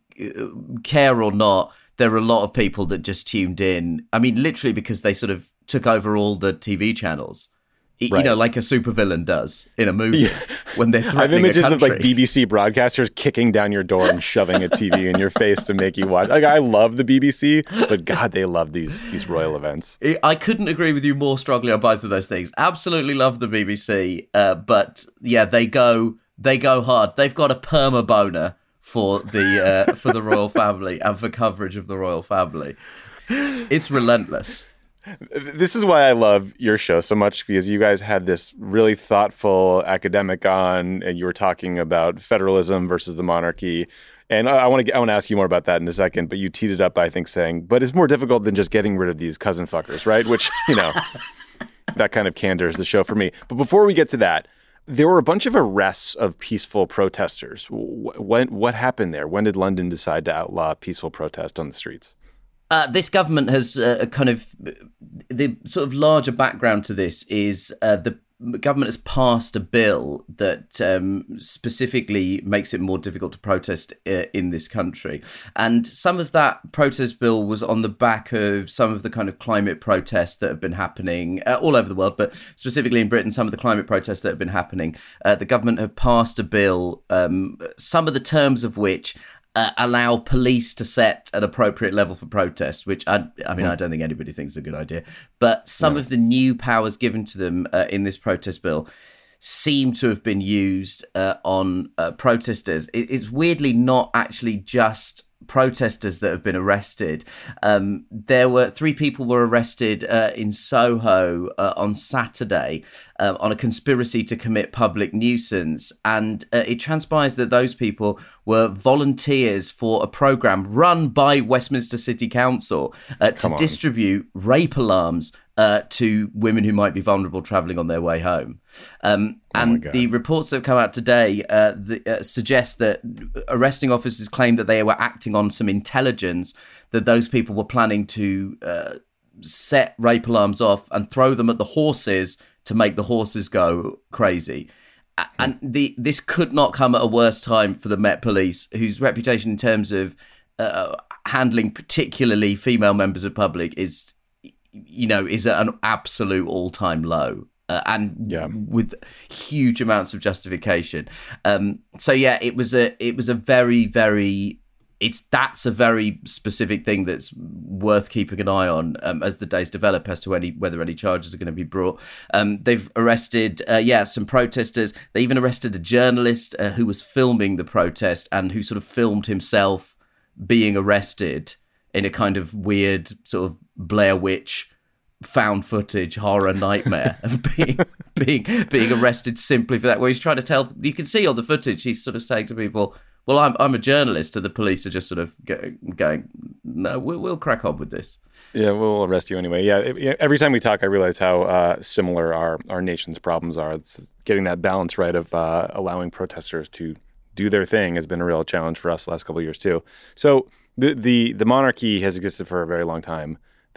S18: care or not, there are a lot of people that just tuned in. I mean, literally because they sort of took over all the T V channels. You
S1: Right.
S18: know, like a supervillain does in a movie
S1: Yeah.
S18: when they're
S1: I have
S18: threatening
S1: images
S18: a
S1: of
S18: country.
S1: like B B C broadcasters kicking down your door and shoving a T V in your face to make you watch. Like, I love the B B C, but God, they love these these royal events.
S18: I couldn't agree with you more strongly on both of those things. Absolutely love the B B C, uh, but yeah, they go they go hard. They've got a perma boner for the uh, for the royal family and for coverage of the royal family. It's relentless.
S1: This is why I love your show so much, because you guys had this really thoughtful academic on, and you were talking about federalism versus the monarchy. And I want to I want to ask you more about that in a second, but you teed it up by, I think, saying, but it's more difficult than just getting rid of these cousin fuckers, right? Which, you know, that kind of candor is the show for me. But before we get to that, there were a bunch of arrests of peaceful protesters. When, what happened there? When did London decide to outlaw peaceful protest on the streets?
S18: Uh, this government has uh, kind of, the sort of larger background to this is uh, the government has passed a bill that um, specifically makes it more difficult to protest uh, in this country. And some of that protest bill was on the back of some of the kind of climate protests that have been happening uh, all over the world, but specifically in Britain, some of the climate protests that have been happening. Uh, the government have passed a bill, um, some of the terms of which Uh, allow police to set an appropriate level for protest, which I, I mean, I don't think anybody thinks is a good idea. But some
S1: No.
S18: of the new powers given to them uh, in this protest bill seem to have been used uh, on uh, protesters. It, it's weirdly not actually just protesters that have been arrested. Um, there were three people were arrested uh, in Soho uh, on Saturday uh, on a conspiracy to commit public nuisance, and uh, it transpires that those people were volunteers for a program run by Westminster City Council uh, to
S1: Come on.
S18: distribute rape alarms uh, to women who might be vulnerable travelling on their way home. Um, and
S1: God.
S18: the reports that have come out today uh, the, uh, suggest that arresting officers claim that they were acting on some intelligence that those people were planning to uh, set rape alarms off and throw them at the horses to make the horses go crazy. A- And the this could not come at a worse time for the Met Police, whose reputation in terms of uh, handling particularly female members of public is, you know, is at an absolute all-time low. Uh, and
S1: Yeah.
S18: with huge amounts of justification. Um, so yeah, it was a it was a very very it's that's a very specific thing that's worth keeping an eye on um, as the days develop as to any whether any charges are going to be brought. Um, they've arrested uh, yeah some protesters. They even arrested a journalist uh, who was filming the protest and who sort of filmed himself being arrested in a kind of weird sort of Blair Witch found footage horror nightmare of being being being arrested simply for that, where he's trying to tell, you can see on the footage he's sort of saying to people, well, I'm I'm a journalist, and the police are just sort of go, going, no, we'll, we'll crack on with this.
S1: Yeah, we'll arrest you anyway. Yeah, it, every time we talk, I realize how uh, similar our, our nation's problems are. It's getting that balance right of uh, allowing protesters to do their thing has been a real challenge for us the last couple of years too. So the, the the monarchy has existed for a very long time.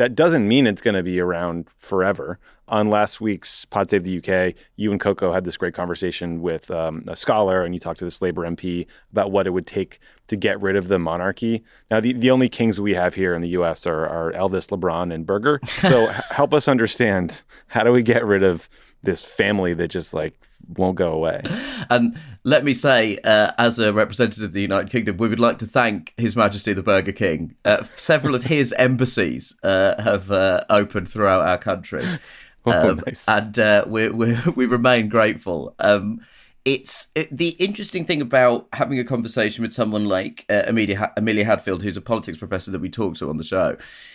S1: that doesn't mean it's going to be around forever. On last week's Pod Save the U K, you and Coco had this great conversation with um, a scholar, and you talked to this Labour M P about what it would take to get rid of the monarchy. Now, the, the only kings we have here in the U S are, are Elvis, LeBron, and Berger. So help us understand, how do we get rid of this family that just like won't go away?
S18: And let me say, uh, as a representative of the United Kingdom, we would like to thank His Majesty the Burger King. Uh, several of his embassies uh, have uh, opened throughout our country. Um, oh, nice. And uh, we we we remain grateful. Um, it's it, the interesting thing about having a conversation with someone like uh, Amelia Amelia Hadfield, who's a politics professor that we talk to on the show,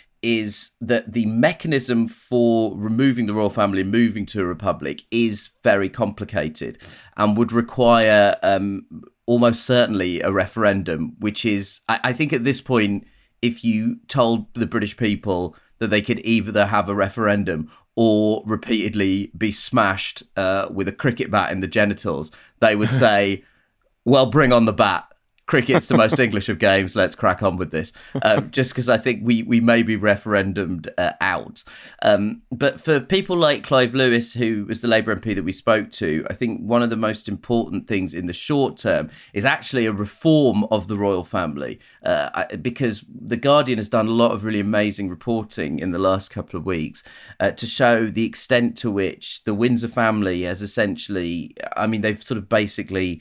S18: is that the mechanism for removing the royal family and moving to a republic is very complicated and would require um, almost certainly a referendum, which is, I, I think at this point, if you told the British people that they could either have a referendum or repeatedly be smashed uh, with a cricket bat in the genitals, they would say, well, bring on the bat. Cricket's the most English of games. Let's crack on with this. Um, just because I think we, we may be referendumed uh, out. Um, but for people like Clive Lewis, who was the Labour M P that we spoke to, I think one of the most important things in the short term is actually a reform of the royal family. Uh, because The Guardian has done a lot of really amazing reporting in the last couple of weeks uh, to show the extent to which the Windsor family has essentially, I mean, they've sort of basically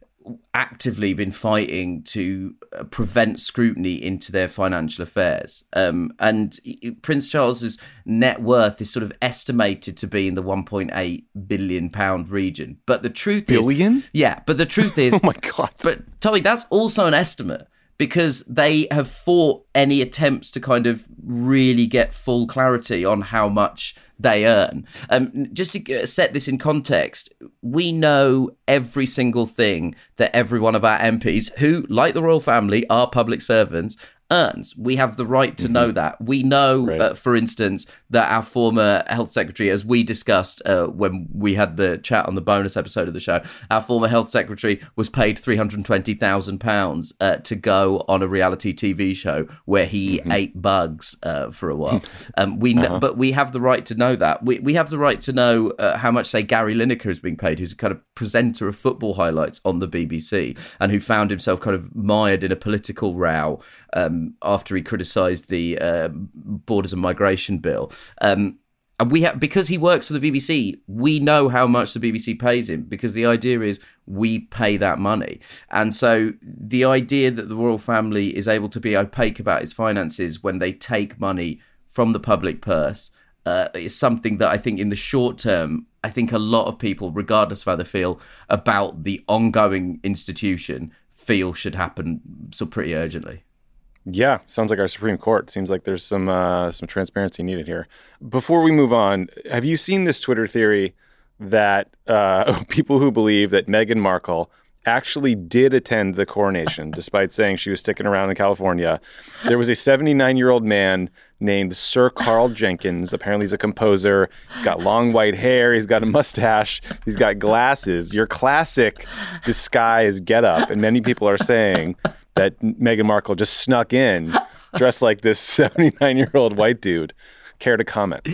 S18: actively been fighting to prevent scrutiny into their financial affairs. Um, and Prince Charles's net worth is sort of estimated to be in the one point eight billion pound region. But the truth
S1: billion? is...
S18: Billion? Yeah, but the truth is...
S1: oh my God.
S18: But Tommy, that's also an estimate, because they have fought any attempts to kind of really get full clarity on how much they earn. Um, just to set this in context, we know every single thing that every one of our M Ps, who, like the royal family, are public servants, earns. We have the right to mm-hmm. know that. We know, right. uh, for instance, that our former health secretary, as we discussed uh, when we had the chat on the bonus episode of the show, our former health secretary was paid three hundred twenty thousand pounds uh, to go on a reality T V show where he mm-hmm. ate bugs uh, for a while. um, we, uh-huh. But we have the right to know that. We we have the right to know uh, how much, say, Gary Lineker is being paid, who's a kind of presenter of football highlights on the B B C and who found himself kind of mired in a political row um, after he criticised the uh, Borders and Migration Bill. Um, and we have, because he works for the B B C, we know how much the B B C pays him, because the idea is we pay that money. And so the idea that the royal family is able to be opaque about its finances when they take money from the public purse uh, is something that I think in the short term, I think a lot of people, regardless of how they feel about the ongoing institution, feel should happen so pretty urgently.
S1: Yeah, sounds like our Supreme Court. Seems like there's some uh, some transparency needed here. Before we move on, have you seen this Twitter theory that uh, people who believe that Meghan Markle actually did attend the coronation, despite saying she was sticking around in California? There was a seventy-nine-year-old man named Sir Carl Jenkins. Apparently he's a composer. He's got long white hair. He's got a mustache. He's got glasses. Your classic disguise getup. And many people are saying that Meghan Markle just snuck in dressed like this seventy-nine-year-old white dude. Care to comment?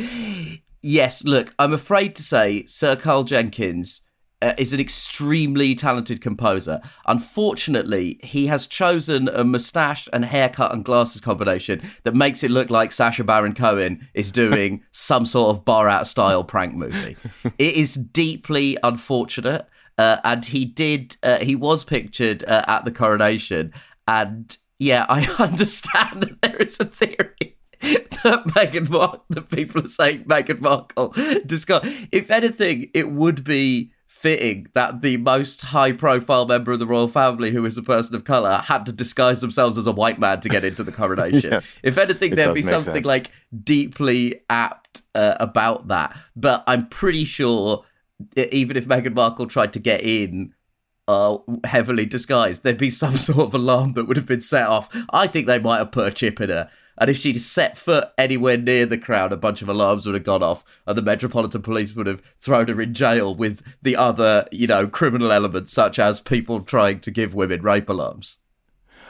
S18: Yes, look, I'm afraid to say Sir Carl Jenkins uh, is an extremely talented composer. Unfortunately, he has chosen a moustache and haircut and glasses combination that makes it look like Sacha Baron Cohen is doing some sort of Borat-style prank movie. It is deeply unfortunate. Uh, and he did, uh, he was pictured uh, at the coronation. And yeah, I understand that there is a theory that Meghan Markle, that people are saying Meghan Markle disguise. If anything, it would be fitting that the most high-profile member of the royal family, who is a person of colour, had to disguise themselves as a white man to get into the coronation. Yeah, if anything, there'd be something sense. like deeply apt uh, about that. But I'm pretty sure even if Meghan Markle tried to get in uh, heavily disguised, there'd be some sort of alarm that would have been set off. I think they might have put a chip in her. And if she'd set foot anywhere near the crowd, a bunch of alarms would have gone off and the Metropolitan Police would have thrown her in jail with the other, you know, criminal elements, such as people trying to give women rape alarms.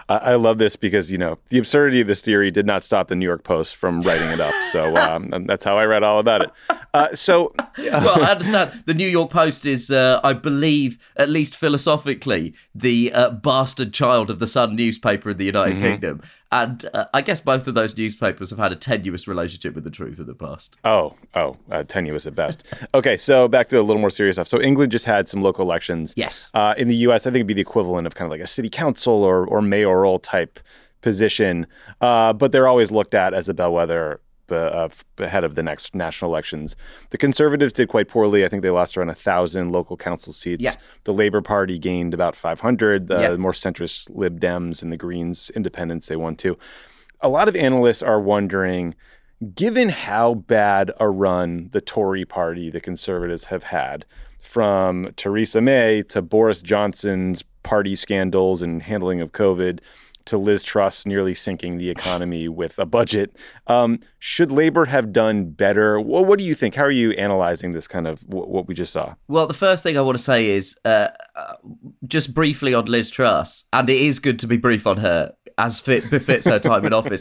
S1: I, I love this because, you know, the absurdity of this theory did not stop the New York Post from writing it up. So um, and that's how I read all about it. Uh, so, uh,
S18: well, I understand the New York Post is, uh, I believe, at least philosophically, the uh, bastard child of the Sun newspaper in the United
S1: mm-hmm.
S18: Kingdom. And uh, I guess both of those newspapers have had a tenuous relationship with the truth in the past.
S1: Oh, oh, uh, tenuous at best. Okay, so back to a little more serious stuff. So England just had some local elections.
S18: Yes.
S1: Uh, in the U S, I think it'd be the equivalent of kind of like a city council or or mayoral type position, uh, but they're always looked at as a bellwether uh, ahead of the next national elections. The Conservatives did quite poorly. I think they lost around a thousand local council seats.
S18: Yeah.
S1: The Labour Party gained about five hundred. The
S18: yeah.
S1: more centrist Lib Dems and the Greens, Independents, they won too. A lot of analysts are wondering, given how bad a run the Tory party, the Conservatives, have had, from Theresa May to Boris Johnson's party scandals and handling of COVID, to Liz Truss nearly sinking the economy with a budget. Um, should Labour have done better? Well, what do you think? How are you analyzing this kind of w- what we just saw?
S18: Well, the first thing I want to say is uh, uh, just briefly on Liz Truss, and it is good to be brief on her as fit befits her time in office.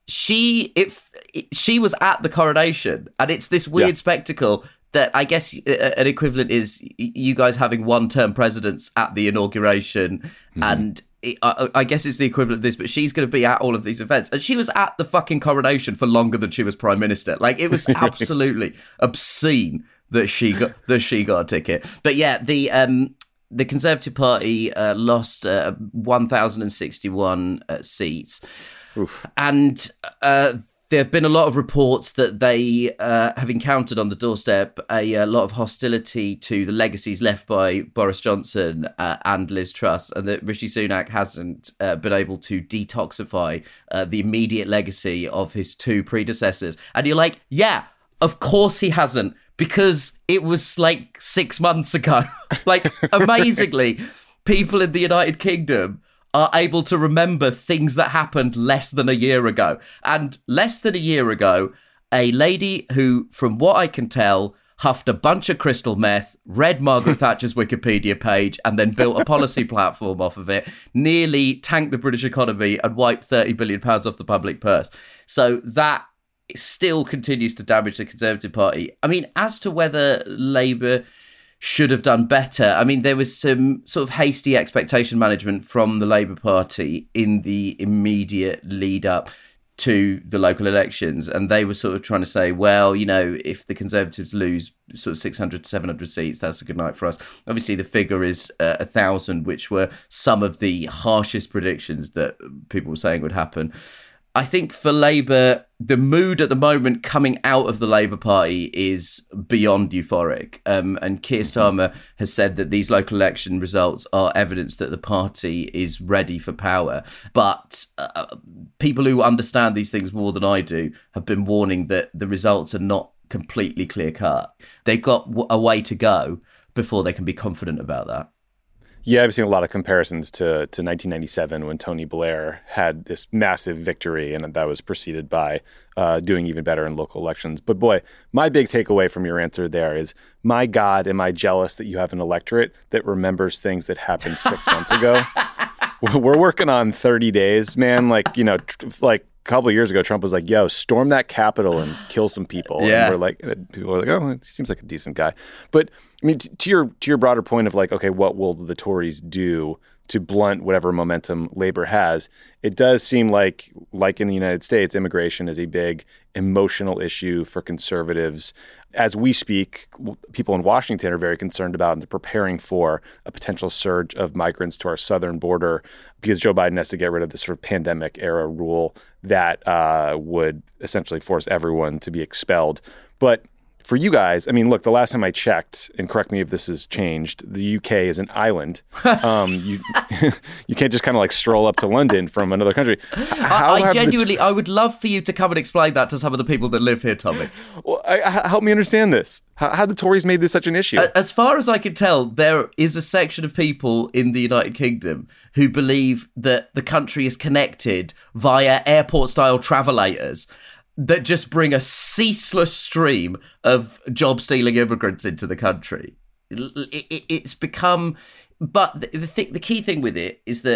S18: She, if she was at the coronation, and it's this weird yeah. spectacle that I guess an equivalent is you guys having one-term presidents at the inauguration, mm-hmm. and I, I guess it's the equivalent of this, but she's going to be at all of these events. And she was at the fucking coronation for longer than she was prime minister. Like, it was absolutely obscene that she got that she got a ticket. But yeah, the um, the Conservative Party uh, lost uh, one thousand sixty-one uh, seats.
S1: Oof.
S18: And uh, there have been a lot of reports that they uh, have encountered on the doorstep a, a lot of hostility to the legacies left by Boris Johnson uh, and Liz Truss, and that Rishi Sunak hasn't uh, been able to detoxify uh, the immediate legacy of his two predecessors. And you're like, yeah, of course he hasn't, because it was like six months ago. Like, amazingly, people in the United Kingdom are able to remember things that happened less than a year ago. And less than a year ago, a lady who, from what I can tell, huffed a bunch of crystal meth, read Margaret Thatcher's Wikipedia page, and then built a policy platform off of it, nearly tanked the British economy and wiped thirty billion pounds off the public purse. So that still continues to damage the Conservative Party. I mean, as to whether Labour should have done better, I mean, there was some sort of hasty expectation management from the Labour Party in the immediate lead up to the local elections. And they were sort of trying to say, well, you know, if the Conservatives lose sort of six hundred to seven hundred seats, that's a good night for us. Obviously, the figure is uh, one thousand, which were some of the harshest predictions that people were saying would happen. I think for Labour, the mood at the moment coming out of the Labour Party is beyond euphoric. Um, and Keir Starmer has said that these local election results are evidence that the party is ready for power. But uh, people who understand these things more than I do have been warning that the results are not completely clear-cut. They've got a way to go before they can be confident about that.
S1: Yeah, I've seen a lot of comparisons to, to nineteen ninety-seven when Tony Blair had this massive victory, and that was preceded by uh, doing even better in local elections. But boy, my big takeaway from your answer there is, my God, am I jealous that you have an electorate that remembers things that happened six months ago. We're working on thirty days, man. Like, you know, tr- like a couple of years ago, Trump was like, yo, storm that Capitol and kill some people.
S18: Yeah.
S1: And we're like, people were like, oh, he seems like a decent guy. But I mean, to your to your broader point of like, okay, what will the Tories do to blunt whatever momentum Labour has? It does seem like, like in the United States, immigration is a big emotional issue for conservatives. As we speak, people in Washington are very concerned about and they're preparing for a potential surge of migrants to our southern border because Joe Biden has to get rid of this sort of pandemic era rule that uh, would essentially force everyone to be expelled. But for you guys, I mean, look, the last time I checked, and correct me if this has changed, the U K is an island. Um, you you can't just kind of like stroll up to London from another country.
S18: How I, I genuinely, t- I would love for you to come and explain that to some of the people that live here, Tommy.
S1: Well, I, I, help me understand this. How, how the Tories made this such an issue?
S18: As far as I can tell, there is a section of people in the United Kingdom who believe that the country is connected via airport-style travelators that just bring a ceaseless stream of job-stealing immigrants into the country. It, it, it's become... But the, the, th- the key thing with it is that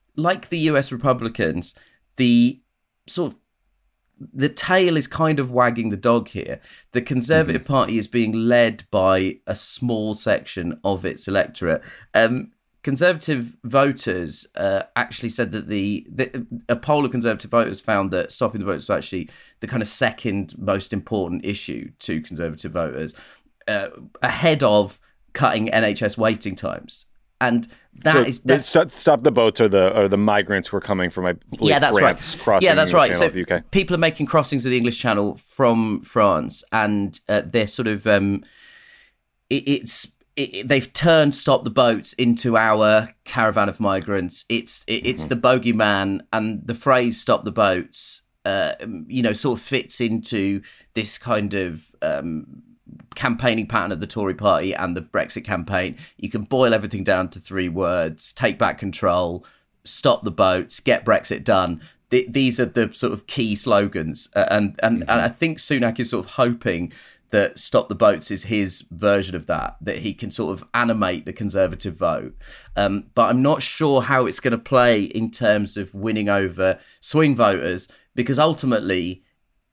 S18: like the U S Republicans, the sort of the tail is kind of wagging the dog here. The Conservative mm-hmm. Party is being led by a small section of its electorate. Um, Conservative voters uh, actually said that the, the a poll of Conservative voters found that stopping the votes was actually the kind of second most important issue to Conservative voters, uh, ahead of cutting N H S waiting times. And that
S1: so
S18: is def-
S1: stop, stop the boats or the or the migrants who are coming from I believe,
S18: yeah, that's
S1: France,
S18: right.
S1: crossing
S18: yeah, that's
S1: the
S18: right.
S1: Channel
S18: So
S1: of the U K.
S18: People are making crossings of the English Channel from France, and uh, they're sort of um, it, it's. It, they've turned Stop the Boats into our caravan of migrants. It's it, it's mm-hmm. the bogeyman, and the phrase Stop the Boats, uh, you know, sort of fits into this kind of um, campaigning pattern of the Tory party and the Brexit campaign. You can boil everything down to three words: take back control, stop the boats, get Brexit done. Th- these are the sort of key slogans. Uh, and, and, mm-hmm. and I think Sunak is sort of hoping that Stop the Boats is his version of that, that he can sort of animate the Conservative vote. Um, but I'm not sure how it's going to play in terms of winning over swing voters, because ultimately,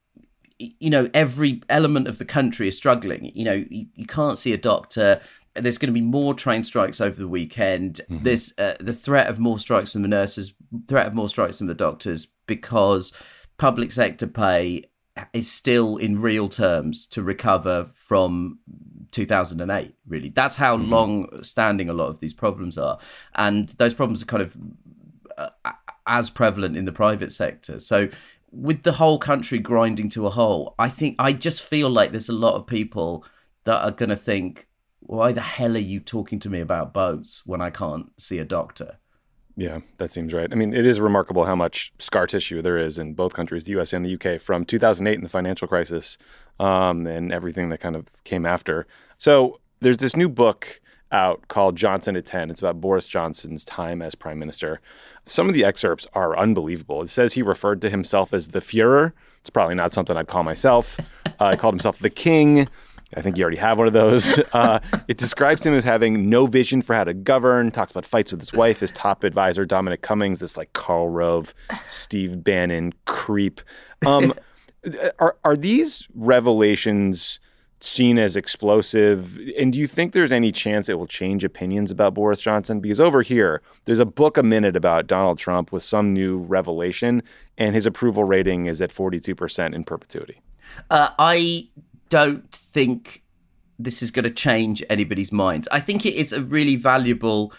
S18: you know, every element of the country is struggling. You know, you, you can't see a doctor. There's going to be more train strikes over the weekend. Mm-hmm. There's uh, the threat of more strikes from the nurses, threat of more strikes from the doctors, because public sector pay is still in real terms to recover from two thousand eight, really. That's how mm-hmm. long standing a lot of these problems are. And those problems are kind of uh, as prevalent in the private sector. So with the whole country grinding to a halt, I think I just feel like there's a lot of people that are going to think, why the hell are you talking to me about boats when I can't see a doctor?
S1: Yeah, that seems right. I mean, it is remarkable how much scar tissue there is in both countries, the U S and the U K, from two thousand eight and the financial crisis um, and everything that kind of came after. So there's this new book out called Johnson at ten. It's about Boris Johnson's time as prime minister. Some of the excerpts are unbelievable. It says he referred to himself as the Führer. It's probably not something I'd call myself. Uh, he called himself the King. I think you already have one of those. Uh, it describes him as having no vision for how to govern, talks about fights with his wife, his top advisor, Dominic Cummings, this like Karl Rove, Steve Bannon creep. Um, are, are these revelations seen as explosive? And do you think there's any chance it will change opinions about Boris Johnson? Because over here, there's a book a minute about Donald Trump with some new revelation, and his approval rating is at forty-two percent in perpetuity.
S18: Uh, I... don't think this is going to change anybody's minds. I think it is a really valuable...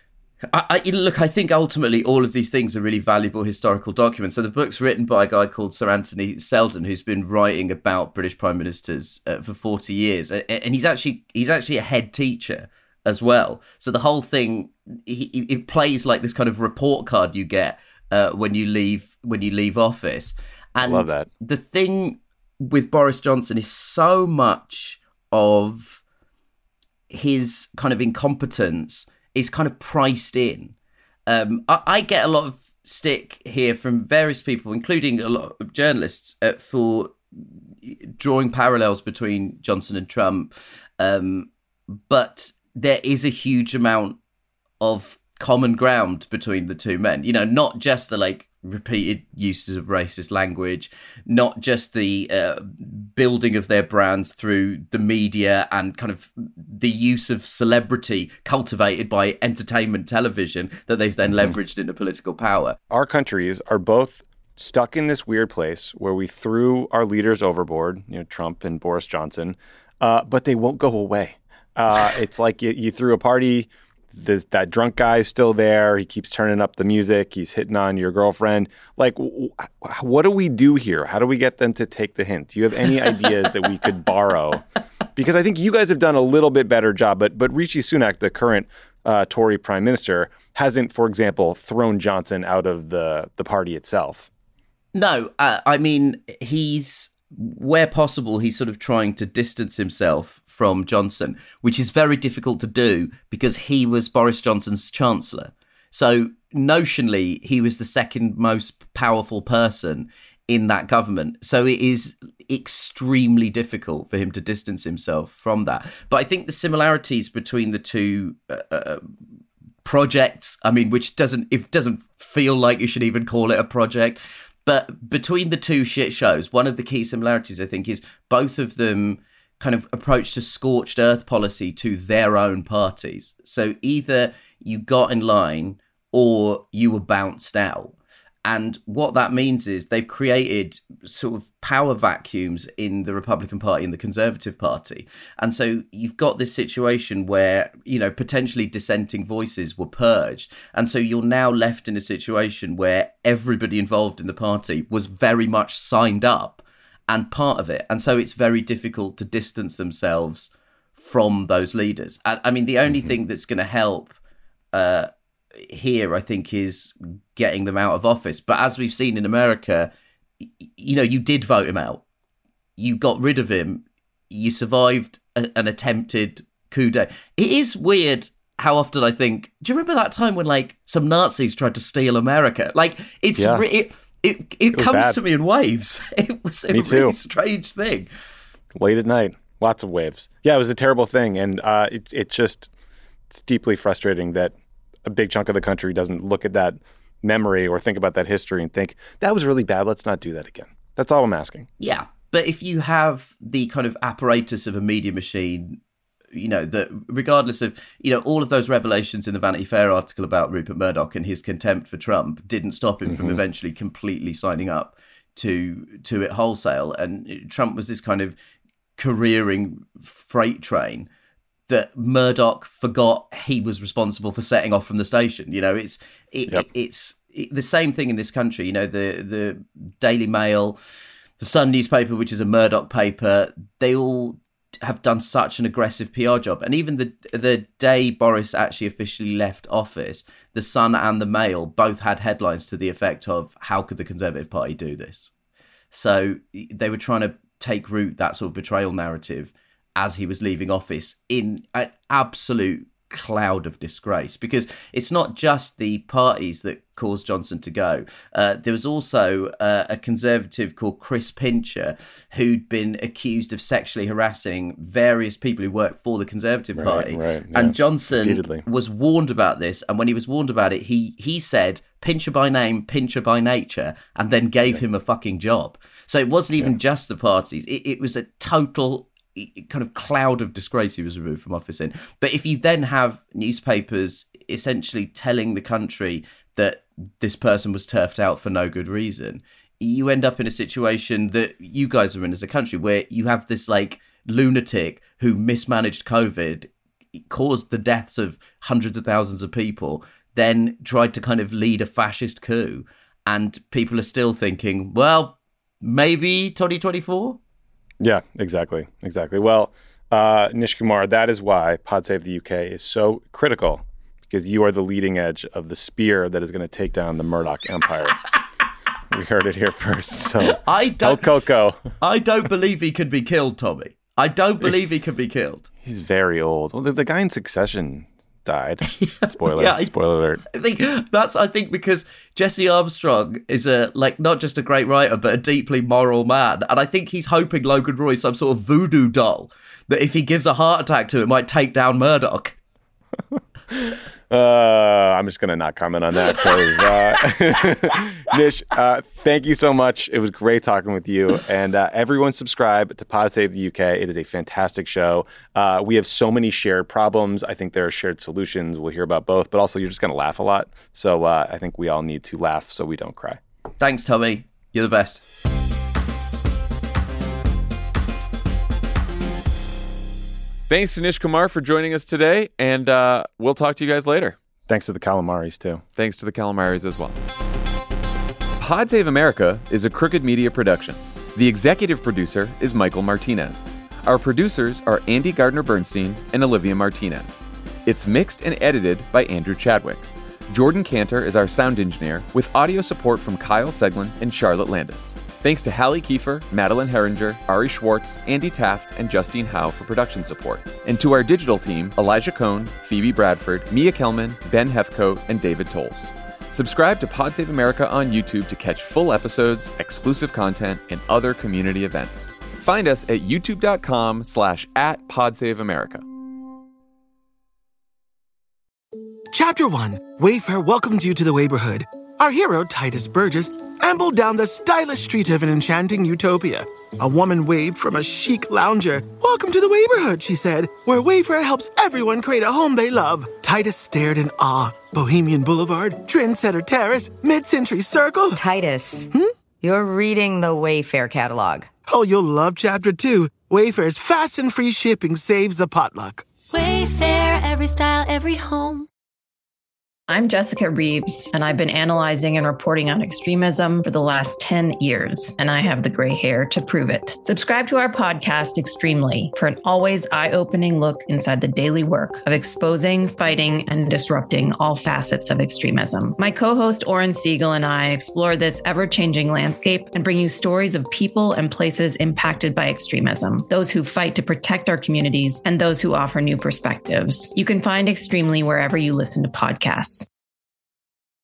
S18: I, I, look, I think ultimately all of these things are really valuable historical documents. So the book's written by a guy called Sir Anthony Seldon, who's been writing about British prime ministers uh, for forty years. And he's actually he's actually a head teacher as well. So the whole thing, he, it plays like this kind of report card you get uh, when you leave when you leave office. And
S1: I love that.
S18: The thing with Boris Johnson is so much of his kind of incompetence is kind of priced in. Um, I, I get a lot of stick here from various people, including a lot of journalists, uh, for drawing parallels between Johnson and Trump. Um, but there is a huge amount of common ground between the two men. You know, not just the like repeated uses of racist language, not just the uh, building of their brands through the media and kind of the use of celebrity cultivated by entertainment television that they've then mm-hmm. leveraged into political power.
S1: Our countries are both stuck in this weird place where we threw our leaders overboard, you know, Trump and Boris Johnson, uh, but they won't go away. Uh, it's like you, you threw a party. The, that drunk guy's still there. He keeps turning up the music. He's hitting on your girlfriend. Like, w- what do we do here? How do we get them to take the hint? Do you have any ideas that we could borrow? Because I think you guys have done a little bit better job. But but Rishi Sunak, the current uh, Tory prime minister, hasn't, for example, thrown Johnson out of the, the party itself.
S18: No, uh, I mean, he's, where possible, he's sort of trying to distance himself from Johnson, which is very difficult to do because he was Boris Johnson's chancellor. So notionally, he was the second most powerful person in that government. So it is extremely difficult for him to distance himself from that. But I think the similarities between the two uh, projects. I mean, which doesn't it doesn't feel like you should even call it a project. But between the two shit shows, one of the key similarities, I think, is both of them kind of approached a scorched earth policy to their own parties. So either you got in line or you were bounced out. And what that means is they've created sort of power vacuums in the Republican Party and the Conservative Party. And so you've got this situation where, you know, potentially dissenting voices were purged. And so you're now left in a situation where everybody involved in the party was very much signed up and part of it. And so it's very difficult to distance themselves from those leaders. I, I mean, the only mm-hmm. thing that's going to help uh, here, I think, is getting them out of office. But as we've seen in America, you know, you did vote him out. You got rid of him. You survived a, an attempted coup d'etat. It is weird how often I think, do you remember that time when, like, some Nazis tried to steal America? Like, it's
S1: yeah.
S18: re- it, it, it, it comes
S1: bad.
S18: to me in waves. It was a
S1: me
S18: really
S1: too.
S18: strange thing.
S1: Late at night, lots of waves. Yeah, it was a terrible thing. And uh, it, it just, it's deeply frustrating that a big chunk of the country doesn't look at that memory or think about that history and think, that was really bad, let's not do that again. That's all I'm asking.
S18: Yeah, but if you have the kind of apparatus of a media machine, you know, that regardless of, you know, all of those revelations in the Vanity Fair article about Rupert Murdoch and his contempt for Trump didn't stop him mm-hmm. from eventually completely signing up to to it wholesale. And Trump was this kind of careering freight train that Murdoch forgot he was responsible for setting off from the station. You know, it's it, yep. it, it's it, the same thing in this country. You know, the the Daily Mail, the Sun newspaper, which is a Murdoch paper, they all have done such an aggressive P R job. And even the the day Boris actually officially left office, the Sun and the Mail both had headlines to the effect of, how could the Conservative Party do this? So they were trying to take root that sort of betrayal narrative as he was leaving office in an absolute cloud of disgrace, because it's not just the parties that caused Johnson to go. Uh, there was also uh, a Conservative called Chris Pincher who'd been accused of sexually harassing various people who worked for the Conservative
S1: right,
S18: Party.
S1: Right, yeah.
S18: And Johnson
S1: Repeatedly.
S18: was warned about this. And when he was warned about it, he he said, Pincher by name, Pincher by nature, and then gave yeah. him a fucking job. So it wasn't even yeah. just the parties. It, it was a total kind of cloud of disgrace he was removed from office in. But if you then have newspapers essentially telling the country that this person was turfed out for no good reason, you end up in a situation that you guys are in as a country, where you have this like lunatic who mismanaged COVID, caused the deaths of hundreds of thousands of people, then tried to kind of lead a fascist coup, and people are still thinking, well, maybe twenty twenty-four?
S1: Yeah, exactly. Exactly. Well, uh, Nish Kumar, that is why Pod Save the U K is so critical, because you are the leading edge of the spear that is going to take down the Murdoch empire. We heard it here first. So
S18: I don't,
S1: tell Coco.
S18: I don't believe he could be killed, Tommy. I don't believe he could be killed.
S1: He's very old. Well, the, the guy in Succession died. Spoiler.
S18: Yeah,
S1: Spoiler alert.
S18: I think that's, I think because Jesse Armstrong is a, like, not just a great writer, but a deeply moral man. And I think he's hoping Logan Roy is some sort of voodoo doll that if he gives a heart attack to it, might take down Murdoch.
S1: Uh, I'm just going to not comment on that because, uh, Nish, uh, thank you so much. It was great talking with you. And uh, everyone subscribe to Pod Save the U K. It is a fantastic show. Uh, we have so many shared problems. I think there are shared solutions. We'll hear about both, but also you're just going to laugh a lot. So uh, I think we all need to laugh so we don't cry.
S18: Thanks, Tommy. You're the best.
S2: Thanks to Nish Kumar for joining us today, and uh, we'll talk to you guys later.
S1: Thanks to the Calamaris, too.
S2: Thanks to the Calamaris as well. Pod Save America is a Crooked Media production. The executive producer is Michael Martinez. Our producers are Andy Gardner-Bernstein and Olivia Martinez. It's mixed and edited by Andrew Chadwick. Jordan Cantor is our sound engineer, with audio support from Kyle Seglin and Charlotte Landis. Thanks to Hallie Kiefer, Madeline Herringer, Ari Schwartz, Andy Taft, and Justine Howe for production support. And to our digital team, Elijah Cohn, Phoebe Bradford, Mia Kelman, Ben Hefcoat, and David Tolles. Subscribe to Pod Save America on YouTube to catch full episodes, exclusive content, and other community events. Find us at youtube.com slash at Pod Save America.
S13: Check Chapter one, Wayfair welcomes you to the neighborhood. Our hero, Titus Burgess, ambled down the stylish street of an enchanting utopia. A woman waved from a chic lounger. Welcome to the neighborhood, she said, where Wayfair helps everyone create a home they love. Titus stared in awe. Bohemian Boulevard, Trendsetter Terrace, Mid-Century Circle.
S14: Titus,
S13: hmm?
S14: You're reading the Wayfair catalog.
S13: Oh, you'll love Chapter two. Wayfair's fast and free shipping saves a potluck.
S15: Wayfair, every style, every home.
S16: I'm Jessica Reeves, and I've been analyzing and reporting on extremism for the last ten years, and I have the gray hair to prove it. Subscribe to our podcast, Extremely, for an always eye-opening look inside the daily work of exposing, fighting, and disrupting all facets of extremism. My co-host Oren Siegel and I explore this ever-changing landscape and bring you stories of people and places impacted by extremism, those who fight to protect our communities, and those who offer new perspectives. You can find Extremely wherever you listen to podcasts.